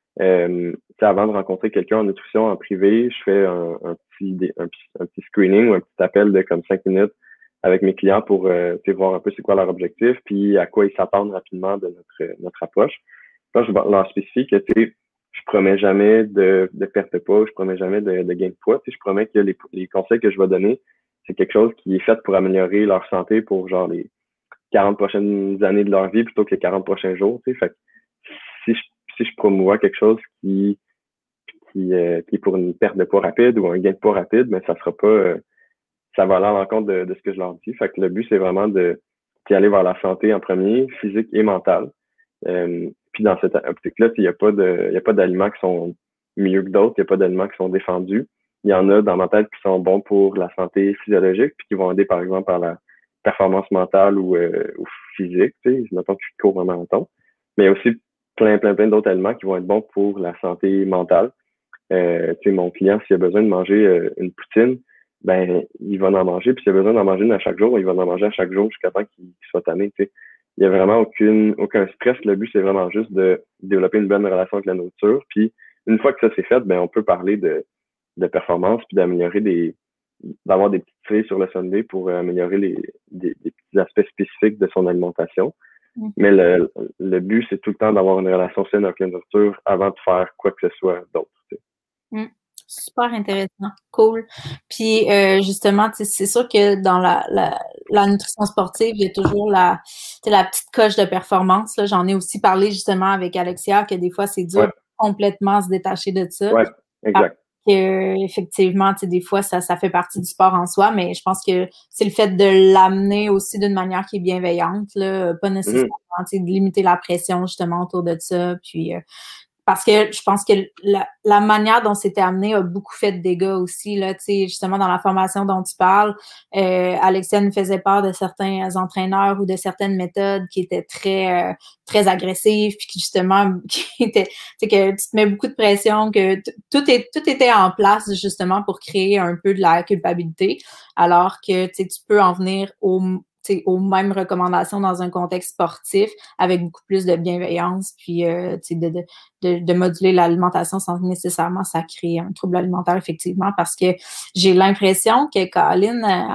euh, avant de rencontrer quelqu'un en nutrition en privé, je fais un, un, petit, un, un petit screening ou un petit appel de comme cinq minutes avec mes clients pour euh, voir un peu c'est quoi leur objectif, puis à quoi ils s'attendent rapidement de notre, notre approche. Quand je leur spécifie que tu sais, je promets jamais de, de perte de poids, je promets jamais de, de gain de poids. Tu sais, je promets que les, les conseils que je vais donner, c'est quelque chose qui est fait pour améliorer leur santé pour genre les quarante prochaines années de leur vie plutôt que les quarante prochains jours. Tu sais. Fait que si je, si je promouvois quelque chose qui, qui, euh, qui est pour une perte de poids rapide ou un gain de poids rapide, mais ça sera pas euh, ça va aller à l'encontre de, de ce que je leur dis. Fait que le but, c'est vraiment de d'y aller vers la santé en premier, physique et mentale. Euh, puis dans cette optique-là, il n'y a pas de, il y a pas d'aliments qui sont mieux que d'autres, il n'y a pas d'aliments qui sont défendus. Il y en a dans ma tête qui sont bons pour la santé physiologique, puis qui vont aider, par exemple, par la performance mentale ou, euh, ou physique, tu sais, mettons que je cours vraiment longtemps. Mais il y a aussi plein, plein, plein d'autres aliments qui vont être bons pour la santé mentale. Euh, tu sais, mon client, s'il a besoin de manger euh, une poutine, ben, il va en manger, puis s'il a besoin d'en manger une à chaque jour, il va en manger à chaque jour jusqu'à temps qu'il soit tanné, tu sais. Il n'y a vraiment aucune, aucun stress. Le but, c'est vraiment juste de développer une bonne relation avec la nourriture. Puis, une fois que ça c'est fait, ben, on peut parler de, de performance, puis d'améliorer des, d'avoir des petites clés sur le Sunday pour améliorer les, des, des petits aspects spécifiques de son alimentation. Mm-hmm. Mais le, le but, c'est tout le temps d'avoir une relation saine avec la nourriture avant de faire quoi que ce soit d'autre. Tu sais. Mm. Super intéressant, cool. Puis euh, justement, c'est sûr que dans la, la, la nutrition sportive, il y a toujours la, la petite coche de performance. Là. J'en ai aussi parlé justement avec Alexia, que des fois, c'est dur ouais. de complètement se détacher de ça. Ouais, exact. Parce que, effectivement, des fois, ça, ça fait partie du sport en soi, mais je pense que c'est le fait de l'amener aussi d'une manière qui est bienveillante, là, pas nécessairement mm-hmm. de limiter la pression justement autour de ça. Puis euh, parce que je pense que la, la manière dont c'était amené a beaucoup fait de dégâts aussi, là, tu sais, justement dans la formation dont tu parles, euh, Alexia nous faisait part de certains entraîneurs ou de certaines méthodes qui étaient très, euh, très agressives, puis qui justement, qui étaient, tu sais, que tu te mets beaucoup de pression, que tout est, tout était en place justement pour créer un peu de la culpabilité, alors que, tu sais, tu peux en venir au sais, aux mêmes recommandations dans un contexte sportif avec beaucoup plus de bienveillance, puis euh, tu sais, de, de, de, de moduler l'alimentation sans nécessairement ça crée un trouble alimentaire, effectivement, parce que j'ai l'impression que Colin, euh,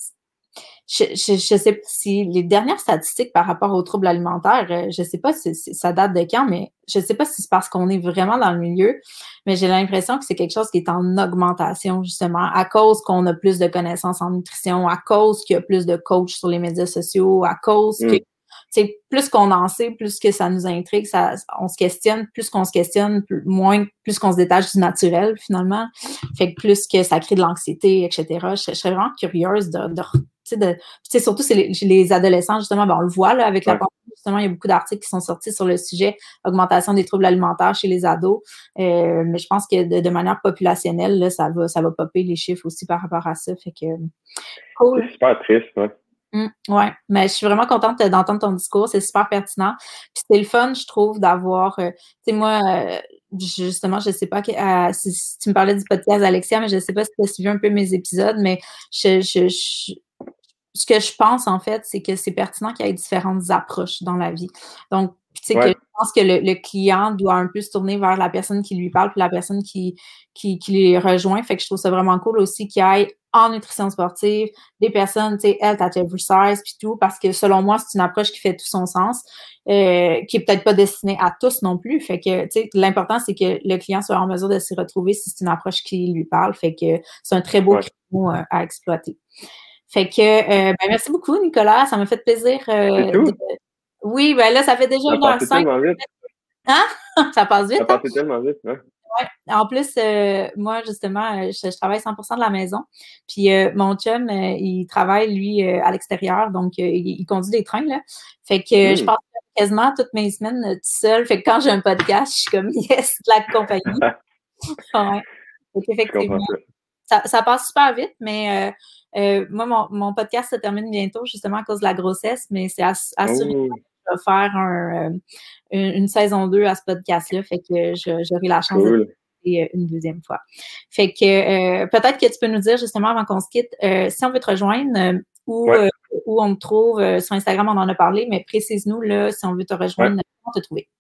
je, je, je sais pas si les dernières statistiques par rapport aux troubles alimentaires, euh, je sais pas si, si ça date de quand, mais je sais pas si c'est parce qu'on est vraiment dans le milieu, mais j'ai l'impression que c'est quelque chose qui est en augmentation, justement, à cause qu'on a plus de connaissances en nutrition, à cause qu'il y a plus de coachs sur les médias sociaux, à cause mm. que tu sais, plus qu'on en sait, plus que ça nous intrigue, ça, on se questionne, plus qu'on se questionne, plus, moins, plus qu'on se détache du naturel, finalement. Fait que plus que ça crée de l'anxiété, et cetera. Je, je serais vraiment curieuse de, de tu sais, de, tu sais, surtout c'est les, les adolescents, justement, ben, on le voit, là, avec ouais. la pandémie, justement, il y a beaucoup d'articles qui sont sortis sur le sujet, augmentation des troubles alimentaires chez les ados. Euh, mais je pense que de, de manière populationnelle, là, ça va, ça va popper les chiffres aussi par rapport à ça. Fait que, cool. C'est super triste, ouais. Mmh, ouais, mais je suis vraiment contente d'entendre ton discours, c'est super pertinent. Puis c'est le fun, je trouve, d'avoir, euh, tu sais, moi, euh, justement, je sais pas que, euh, si, si tu me parlais du podcast Alexia, mais je sais pas si tu as suivi un peu mes épisodes, mais je, je, je ce que je pense, en fait, c'est que c'est pertinent qu'il y ait différentes approches dans la vie. Donc, tu sais, ouais. que je pense que le, le client doit un peu se tourner vers la personne qui lui parle puis la personne qui, qui, qui les rejoint. Fait que je trouve ça vraiment cool aussi qu'il y ait en nutrition sportive des personnes, tu sais, health at every size puis tout, parce que selon moi, c'est une approche qui fait tout son sens, euh, qui est peut-être pas destinée à tous non plus. Fait que, tu sais, l'important, c'est que le client soit en mesure de s'y retrouver si c'est une approche qui lui parle. Fait que c'est un très beau ouais. créneau euh, à exploiter. Fait que, euh, ben, merci beaucoup, Nicolas. Ça m'a fait plaisir. Euh, de... Oui, ben là, ça fait déjà une heure cinq. Hein? Ça passe vite. Ça passe hein? tellement vite, ouais. Ouais. En plus, euh, moi, justement, je, je travaille cent pour cent de la maison. Puis euh, mon chum, euh, il travaille, lui, euh, à l'extérieur. Donc, euh, il, il conduit des trains, là. Fait que mm. je passe quasiment toutes mes semaines euh, tout seul. Fait que quand j'ai un podcast, je suis comme, yes, de la compagnie. Ouais. Donc, effectivement, ça, ça passe super vite, mais... Euh, Euh, moi, mon, mon podcast se termine bientôt, justement, à cause de la grossesse, mais c'est ass- assurément oh. que je vais faire un, euh, une, une saison deux à ce podcast-là, fait que je, j'aurai la chance cool. de faire une deuxième fois. Fait que euh, peut-être que tu peux nous dire, justement, avant qu'on se quitte, euh, si on veut te rejoindre, euh, où, ouais. euh, où on te trouve, euh, sur Instagram, on en a parlé, mais précise-nous, là, si on veut te rejoindre, ouais. comment te trouver?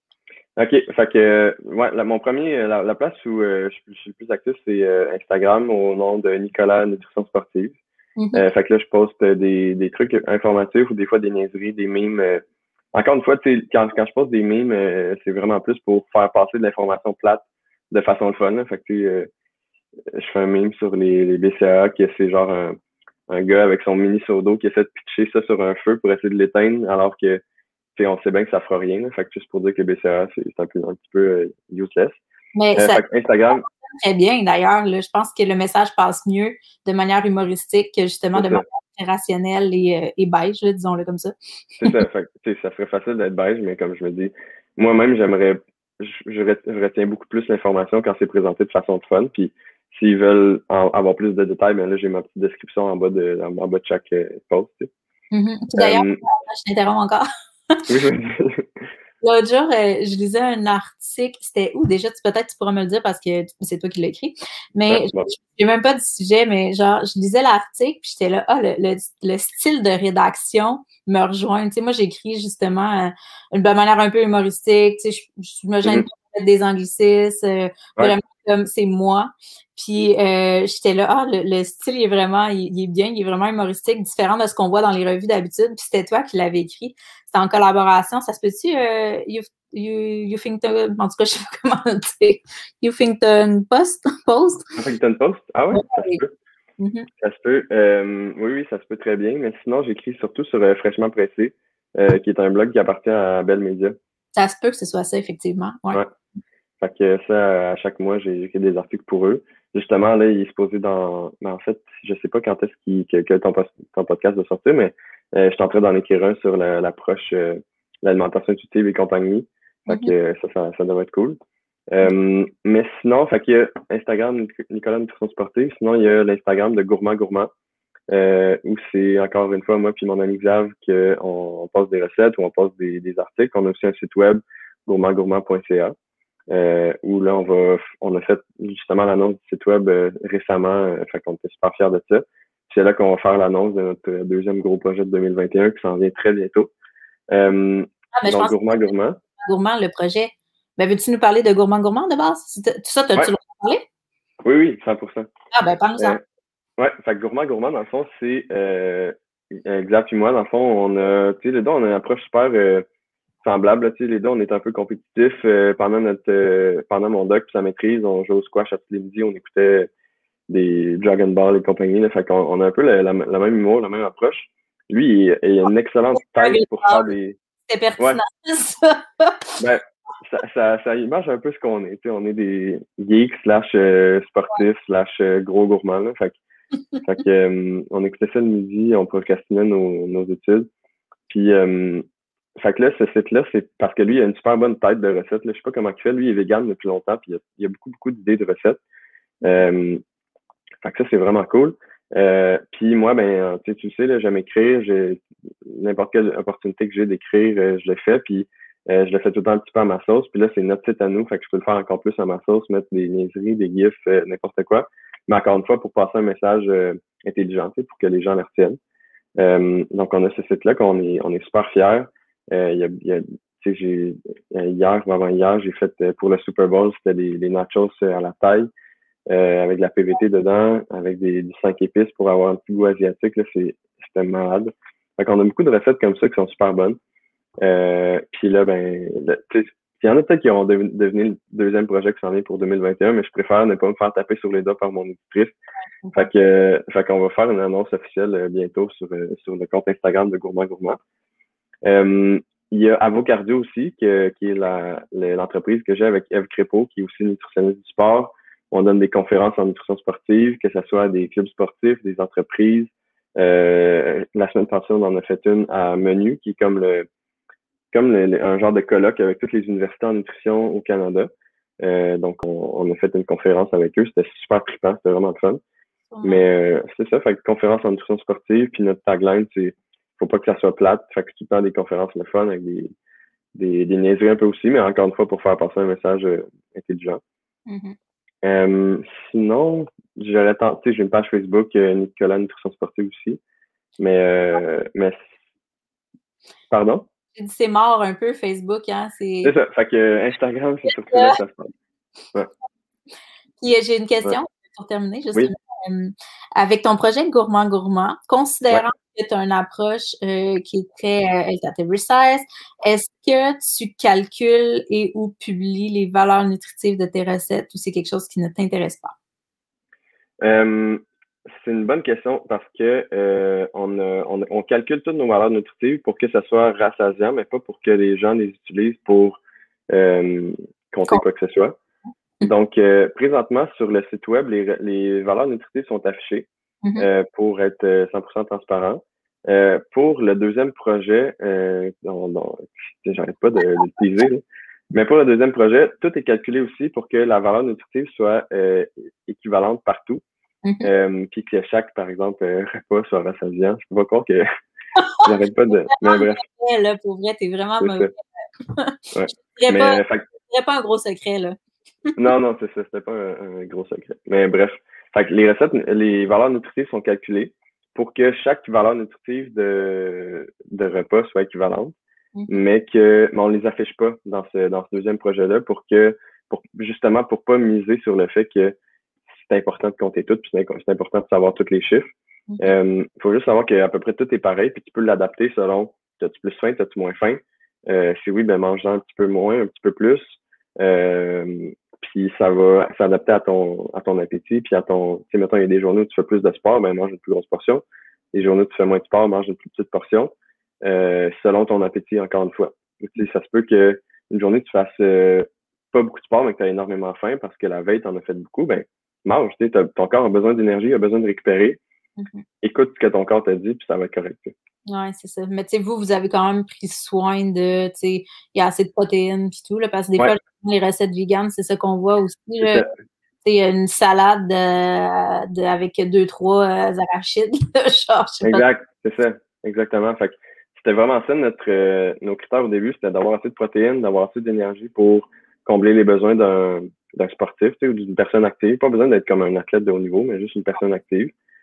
OK. Fait que, ouais, la, mon premier, la, la place où euh, je, je suis le plus actif, c'est euh, Instagram au nom de Nicolas Nutrition Sportive. Mm-hmm. Euh, fait que là, je poste des, des trucs informatifs ou des fois des niaiseries, des mimes. Euh, encore une fois, tu sais, quand, quand je poste des mimes, euh, c'est vraiment plus pour faire passer de l'information plate de façon le fun. Là. Fait que, tu sais, euh, je fais un mime sur les, les B C A A, que c'est genre un, un gars avec son mini seau d'eau qui essaie de pitcher ça sur un feu pour essayer de l'éteindre, alors que T'sais, on sait bien que ça fera rien. Là. Fait que juste pour dire que B C A A, c'est, c'est un, peu, un petit peu euh, useless. Mais euh, ça fait que Instagram. Très bien, d'ailleurs. Là, je pense que le message passe mieux de manière humoristique que justement c'est de ça. manière rationnelle et, euh, et beige, là, disons-le comme ça. C'est ça. Fait que, ça serait facile d'être beige, mais comme je me dis, moi-même, j'aimerais, je, je retiens beaucoup plus l'information quand c'est présenté de façon de fun. Puis s'ils veulent en, avoir plus de détails, ben là, j'ai ma petite description en bas de, en, en bas de chaque euh, post. Tu sais. Mm-hmm. Puis d'ailleurs, um, je t'interromps encore. L'autre jour, euh, je lisais un article, c'était où déjà, tu, peut-être tu pourras me le dire parce que c'est toi qui l'as écrit, mais ouais, bon. je n'ai même pas du sujet, mais genre, je lisais l'article puis j'étais là, ah, oh, le, le, le style de rédaction me rejoint. Tu sais, moi, j'écris justement euh, de manière un peu humoristique, tu sais, je, je me gêne mm-hmm. pas de mettre des anglicismes, euh, ouais. vraiment comme c'est moi. Puis euh, j'étais là, ah, le, le style il est vraiment, il, il est bien, il est vraiment humoristique, différent de ce qu'on voit dans les revues d'habitude. Puis c'était toi qui l'avais écrit. C'était en collaboration. Ça se peut-tu, euh, you, you, Huffington, en tout cas, je sais pas comment le dire. Huffington Post? Post? Huffington Post? Ah ouais, ouais. Ça se peut. Mm-hmm. Ça se peut. Euh, oui, oui, ça se peut très bien. Mais sinon, j'écris surtout sur euh, Fraîchement Pressé, euh, qui est un blog qui appartient à Belle Média. Ça se peut que ce soit ça, effectivement. Ouais. ouais. Fait que ça, à chaque mois, j'ai écrit des articles pour eux. Justement, là, il est supposé dans... Mais en fait, je sais pas quand est-ce qu'il, que, que ton, ton podcast va sortir, mais euh, je suis en train d'en écrire un sur la, l'approche euh, l'alimentation intuitive et compagnie. Fait mm-hmm. que ça, ça, ça devrait être cool. Euh, mais sinon, fait qu'il y a Instagram Nicolas Nutrition Sportive. Sinon, il y a l'Instagram de Gourmand Gourmand, euh, où c'est encore une fois moi puis mon ami Xav qu'on on passe des recettes ou on passe des, des articles. On a aussi un site web, gourmand gourmand point c a. Euh, où là, on va, on a fait justement l'annonce du site web euh, récemment, euh, fait qu'on était super fiers de ça. c'est là qu'on va faire l'annonce de notre deuxième gros projet de deux mille vingt et un qui s'en vient très bientôt. Euh, ah, mais donc, je pense Gourmand que Gourmand. Gourmand, le projet. Ben, veux-tu nous parler de Gourmand Gourmand de base? Tout ça, t'as-tu Ouais. le droit de parler? Oui, oui, cent pour cent. Ah, ben, parle-nous ça. Euh, ouais, fait que Gourmand Gourmand, dans le fond, c'est euh, Xap et moi, dans le fond, on a, tu sais, les deux, on a une approche super euh, semblable, là, tu sais, les deux, on est un peu compétitifs. Euh, pendant notre, euh, pendant mon doc puis sa maîtrise, on jouait au squash à tous les midis, on écoutait des Dragon Ball et compagnie, là, fait qu'on on a un peu la, la, la même humour, la même approche. Lui, il, il a une excellente tête pour faire des... C'est Ouais, pertinent, ça. ben, ça, ça, ça image un peu ce qu'on est. Tu sais, on est des geeks slash euh, sportifs slash euh, gros gourmands. Là. Fait, que- fait que, euh, on écoutait ça le midi, on procrastinait nos, nos études. Puis, euh, fait que là, ce site-là, c'est parce que lui, il a une super bonne tête de recettes. Là. Je sais pas comment il fait. Lui, il est vegan depuis longtemps, puis il y a, il y a beaucoup, beaucoup d'idées de recettes. Euh, fait que ça, c'est vraiment cool. Euh, puis moi, ben, tu sais, tu le sais, là, j'aime écrire. J'ai n'importe quelle opportunité que j'ai d'écrire, euh, je le fais. Puis euh, je le fais tout le temps un petit peu à ma sauce. Puis là, c'est notre site à nous, fait que je peux le faire encore plus à ma sauce, mettre des niaiseries, des gifs, euh, n'importe quoi. Mais encore une fois, pour passer un message euh, intelligent, tu sais, pour que les gens le retiennent. Euh, donc, on a ce site-là qu'on est, on est super fiers. Euh, il y a, il y a, tu sais, j'ai, hier ou avant-hier, j'ai fait euh, pour le Super Bowl, c'était des, des nachos euh, à la taille. Euh, avec de la P V T dedans, avec des, des cinq épices pour avoir un petit goût asiatique. Là, c'est, c'était malade. Fait qu'on a beaucoup de recettes comme ça qui sont super bonnes. Euh, puis là, ben, il y en a peut-être qui ont de, devenu le deuxième projet qui s'en vient pour deux mille vingt et un, mais je préfère ne pas me faire taper sur les doigts par mon éditrice. Fait que, euh, fait qu'on va faire une annonce officielle euh, bientôt sur, euh, sur le compte Instagram de Gourmand Gourmand. Euh, il y a Avocardio aussi, que, qui est la, l'entreprise que j'ai avec Eve Crépeau, qui est aussi nutritionniste du sport. On donne des conférences en nutrition sportive, que ce soit des clubs sportifs, des entreprises. Euh, la semaine passée, on en a fait une à Menu, qui est comme le comme le, le, un genre de colloque avec toutes les universités en nutrition au Canada. Euh, donc, on, on a fait une conférence avec eux. C'était super trippant, c'était vraiment le fun. Mais euh, c'est ça, fait que conférence en nutrition sportive, puis notre tagline, c'est faut pas que ça soit plate, fait que tout le temps des conférences le fun avec des, des, des niaiseries un peu aussi, mais encore une fois pour faire passer un message euh, intelligent. Mm-hmm. Euh, sinon, j'aurais tenté, j'ai une page Facebook, euh, Nicolas Nutrition Sportive aussi. Mais, euh, mais, pardon? J'ai dit c'est mort un peu, Facebook, hein. C'est, c'est ça. Fait que euh, Instagram, c'est surtout là que ça se passe. Ouais. Puis j'ai une question ouais. pour terminer, justement. Oui. Euh, avec ton projet Gourmand Gourmand, considérant ouais. que tu as une approche euh, qui est très euh, health precise, est-ce que tu calcules et ou publies les valeurs nutritives de tes recettes ou c'est quelque chose qui ne t'intéresse pas? Euh, c'est une bonne question parce que euh, on, a, on, on calcule toutes nos valeurs nutritives pour que ça soit rassasiant, mais pas pour que les gens les utilisent pour euh, compter quoi que ce soit. Donc, euh, présentement, sur le site web, les, les valeurs nutritives sont affichées Mm-hmm. euh, pour être cent pour cent transparent. Euh, pour le deuxième projet, euh, dont, dont, j'arrête pas de l'utiliser, mais pour le deuxième projet, tout est calculé aussi pour que la valeur nutritive soit euh, équivalente partout. Mm-hmm. Euh, puis que chaque, par exemple, euh, repas soit rassasiant. Je peux pas croire que j'arrête pas de. Mais bref. Mauvais, là, pour vrai, t'es vraiment mauvais. Ouais. Je dirais mais, pas, fait... je pas un gros secret, là. non, non, c'est ça. C'était pas un, un gros secret. Mais bref. Fait que les recettes, les valeurs nutritives sont calculées pour que chaque valeur nutritive de, de repas soit équivalente, mm-hmm. mais que mais on les affiche pas dans ce, dans ce deuxième projet-là pour que, pour, justement, pour pas miser sur le fait que c'est important de compter tout, puis c'est important de savoir tous les chiffres. Il mm-hmm. euh, faut juste savoir qu'à peu près tout est pareil, puis tu peux l'adapter selon t'as-tu plus faim, t'as-tu moins faim. Euh, si oui, ben mange-en un petit peu moins, un petit peu plus. Euh, puis ça va s'adapter à ton à ton appétit, puis à ton. Tu sais, mettons, il y a des journées où tu fais plus de sport, ben mange une plus grosse portion. Les journées où tu fais moins de sport, mange une plus petite portion. Euh, selon ton appétit, encore une fois. Tu sais, ça se peut que une journée tu fasses euh, pas beaucoup de sport, mais que tu as énormément faim parce que la veille, tu en as fait beaucoup, ben mange, tu sais, ton corps a besoin d'énergie, a besoin de récupérer. Mm-hmm. Écoute ce que ton corps t'a dit, puis ça va être correct. Oui, c'est ça. Mais tu sais, vous, vous avez quand même pris soin de, tu sais, il y a assez de protéines puis tout, là, parce que des ouais. fois, les recettes véganes, c'est ça qu'on voit aussi. Tu sais, une salade de, de, avec deux, trois euh, arachides. Genre, je sais exact, pas. C'est ça. Exactement. Fait que c'était vraiment ça, notre, euh, nos critères au début, c'était d'avoir assez de protéines, d'avoir assez d'énergie pour combler les besoins d'un, d'un sportif, tu sais, ou d'une personne active. Pas besoin d'être comme un athlète de haut niveau, mais juste une personne active. Mm-hmm.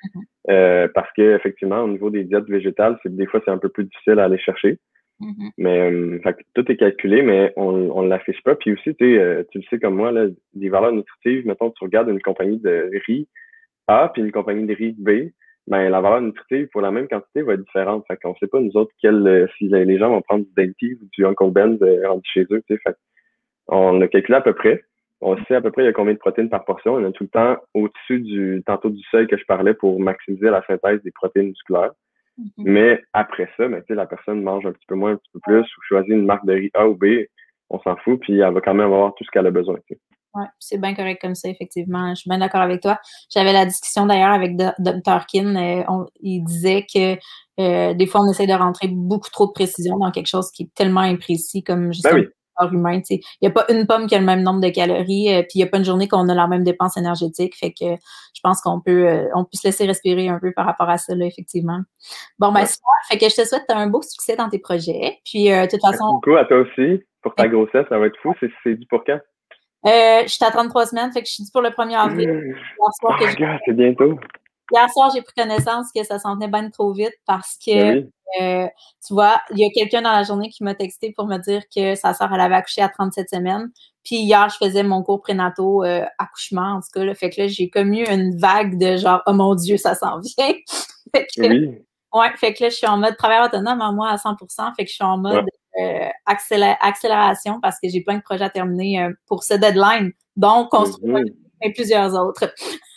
Euh, parce que effectivement, au niveau des diètes végétales, c'est des fois c'est un peu plus difficile à aller chercher. Mm-hmm. Mais euh, fait que tout est calculé, mais on on l'affiche pas. Puis aussi, tu sais, euh, tu le sais comme moi, là, des valeurs nutritives, mettons, tu regardes une compagnie de riz A puis une compagnie de riz B, ben la valeur nutritive pour la même quantité va être différente. Fait qu'on sait pas nous autres quel euh, si les les gens vont prendre du Dainty ou du Uncle Ben's euh, rendu chez eux, tu sais. Fait on l'a calculé à peu près. On sait à peu près il y a combien de protéines par portion. On est tout le temps au-dessus du tantôt du seuil que je parlais pour maximiser la synthèse des protéines musculaires. Mm-hmm. Mais après ça, ben, tu sais, la personne mange un petit peu moins, un petit peu plus, ou choisit une marque de riz A ou B, on s'en fout, puis elle va quand même avoir tout ce qu'elle a besoin. Tu sais. Oui, c'est bien correct comme ça, effectivement. Je suis bien d'accord avec toi. J'avais la discussion d'ailleurs avec docteur Kin. Euh, on, il disait que euh, des fois, on essaie de rentrer beaucoup trop de précision dans quelque chose qui est tellement imprécis comme justement Ben oui. le corps humain. Il n'y a pas une pomme qui a le même nombre de calories, euh, puis il n'y a pas une journée qu'on a la même dépense énergétique. Fait que je pense qu'on peut, euh, on peut se laisser respirer un peu par rapport à ça, là, effectivement. Bon, ben, Ouais. super. Fait que je te souhaite un beau succès dans tes projets. Puis, euh, de toute façon. Merci beaucoup à toi aussi. Pour ta grossesse, ça va être fou. C'est, c'est dû pour quand? Euh, je suis à trente-trois semaines, fait que je suis due pour le premier avril. Hier soir, oh my God, c'est bientôt. Hier soir, j'ai pris connaissance que ça s'en venait bien trop vite parce que, ben oui. euh, tu vois, il y a quelqu'un dans la journée qui m'a texté pour me dire que sa sœur, elle avait accouché à trente-sept semaines. Puis hier, je faisais mon cours prénatal euh, accouchement, en tout cas. Là, fait que là, j'ai comme eu une vague de genre, oh mon Dieu, ça s'en vient. Fait que, oui. Ouais, fait que là, je suis en mode travail autonome à moi à cent pour cent. Fait que je suis en mode ouais. euh, accélé- accélération parce que j'ai plein de projets à terminer euh, pour ce deadline, dont construire mm-hmm. et plusieurs autres.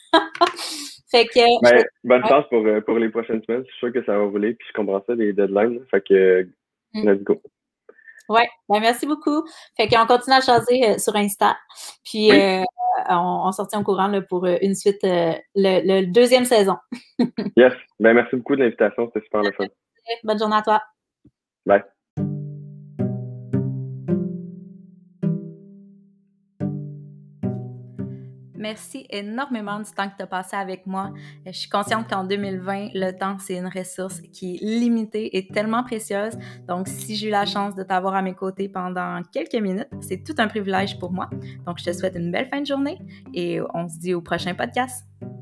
Fait que. Ben, bonne ouais. chance pour, euh, pour les prochaines semaines. Je suis sûr que ça va rouler. Puis je comprends ça, les deadlines. Fait que, mm. let's go. Ouais, ben merci beaucoup. Fait qu'on continue à jaser euh, sur Insta. Puis oui. euh, on, on sortit en courant là, pour euh, une suite, euh, le, le deuxième saison. Yes. Ben merci beaucoup de l'invitation. C'était super le fun. Bonne journée à toi. Bye. Merci énormément du temps que tu as passé avec moi. Je suis consciente qu'en deux mille vingt, le temps, c'est une ressource qui est limitée et tellement précieuse. Donc, si j'ai eu la chance de t'avoir à mes côtés pendant quelques minutes, c'est tout un privilège pour moi. Donc, je te souhaite une belle fin de journée et on se dit au prochain podcast.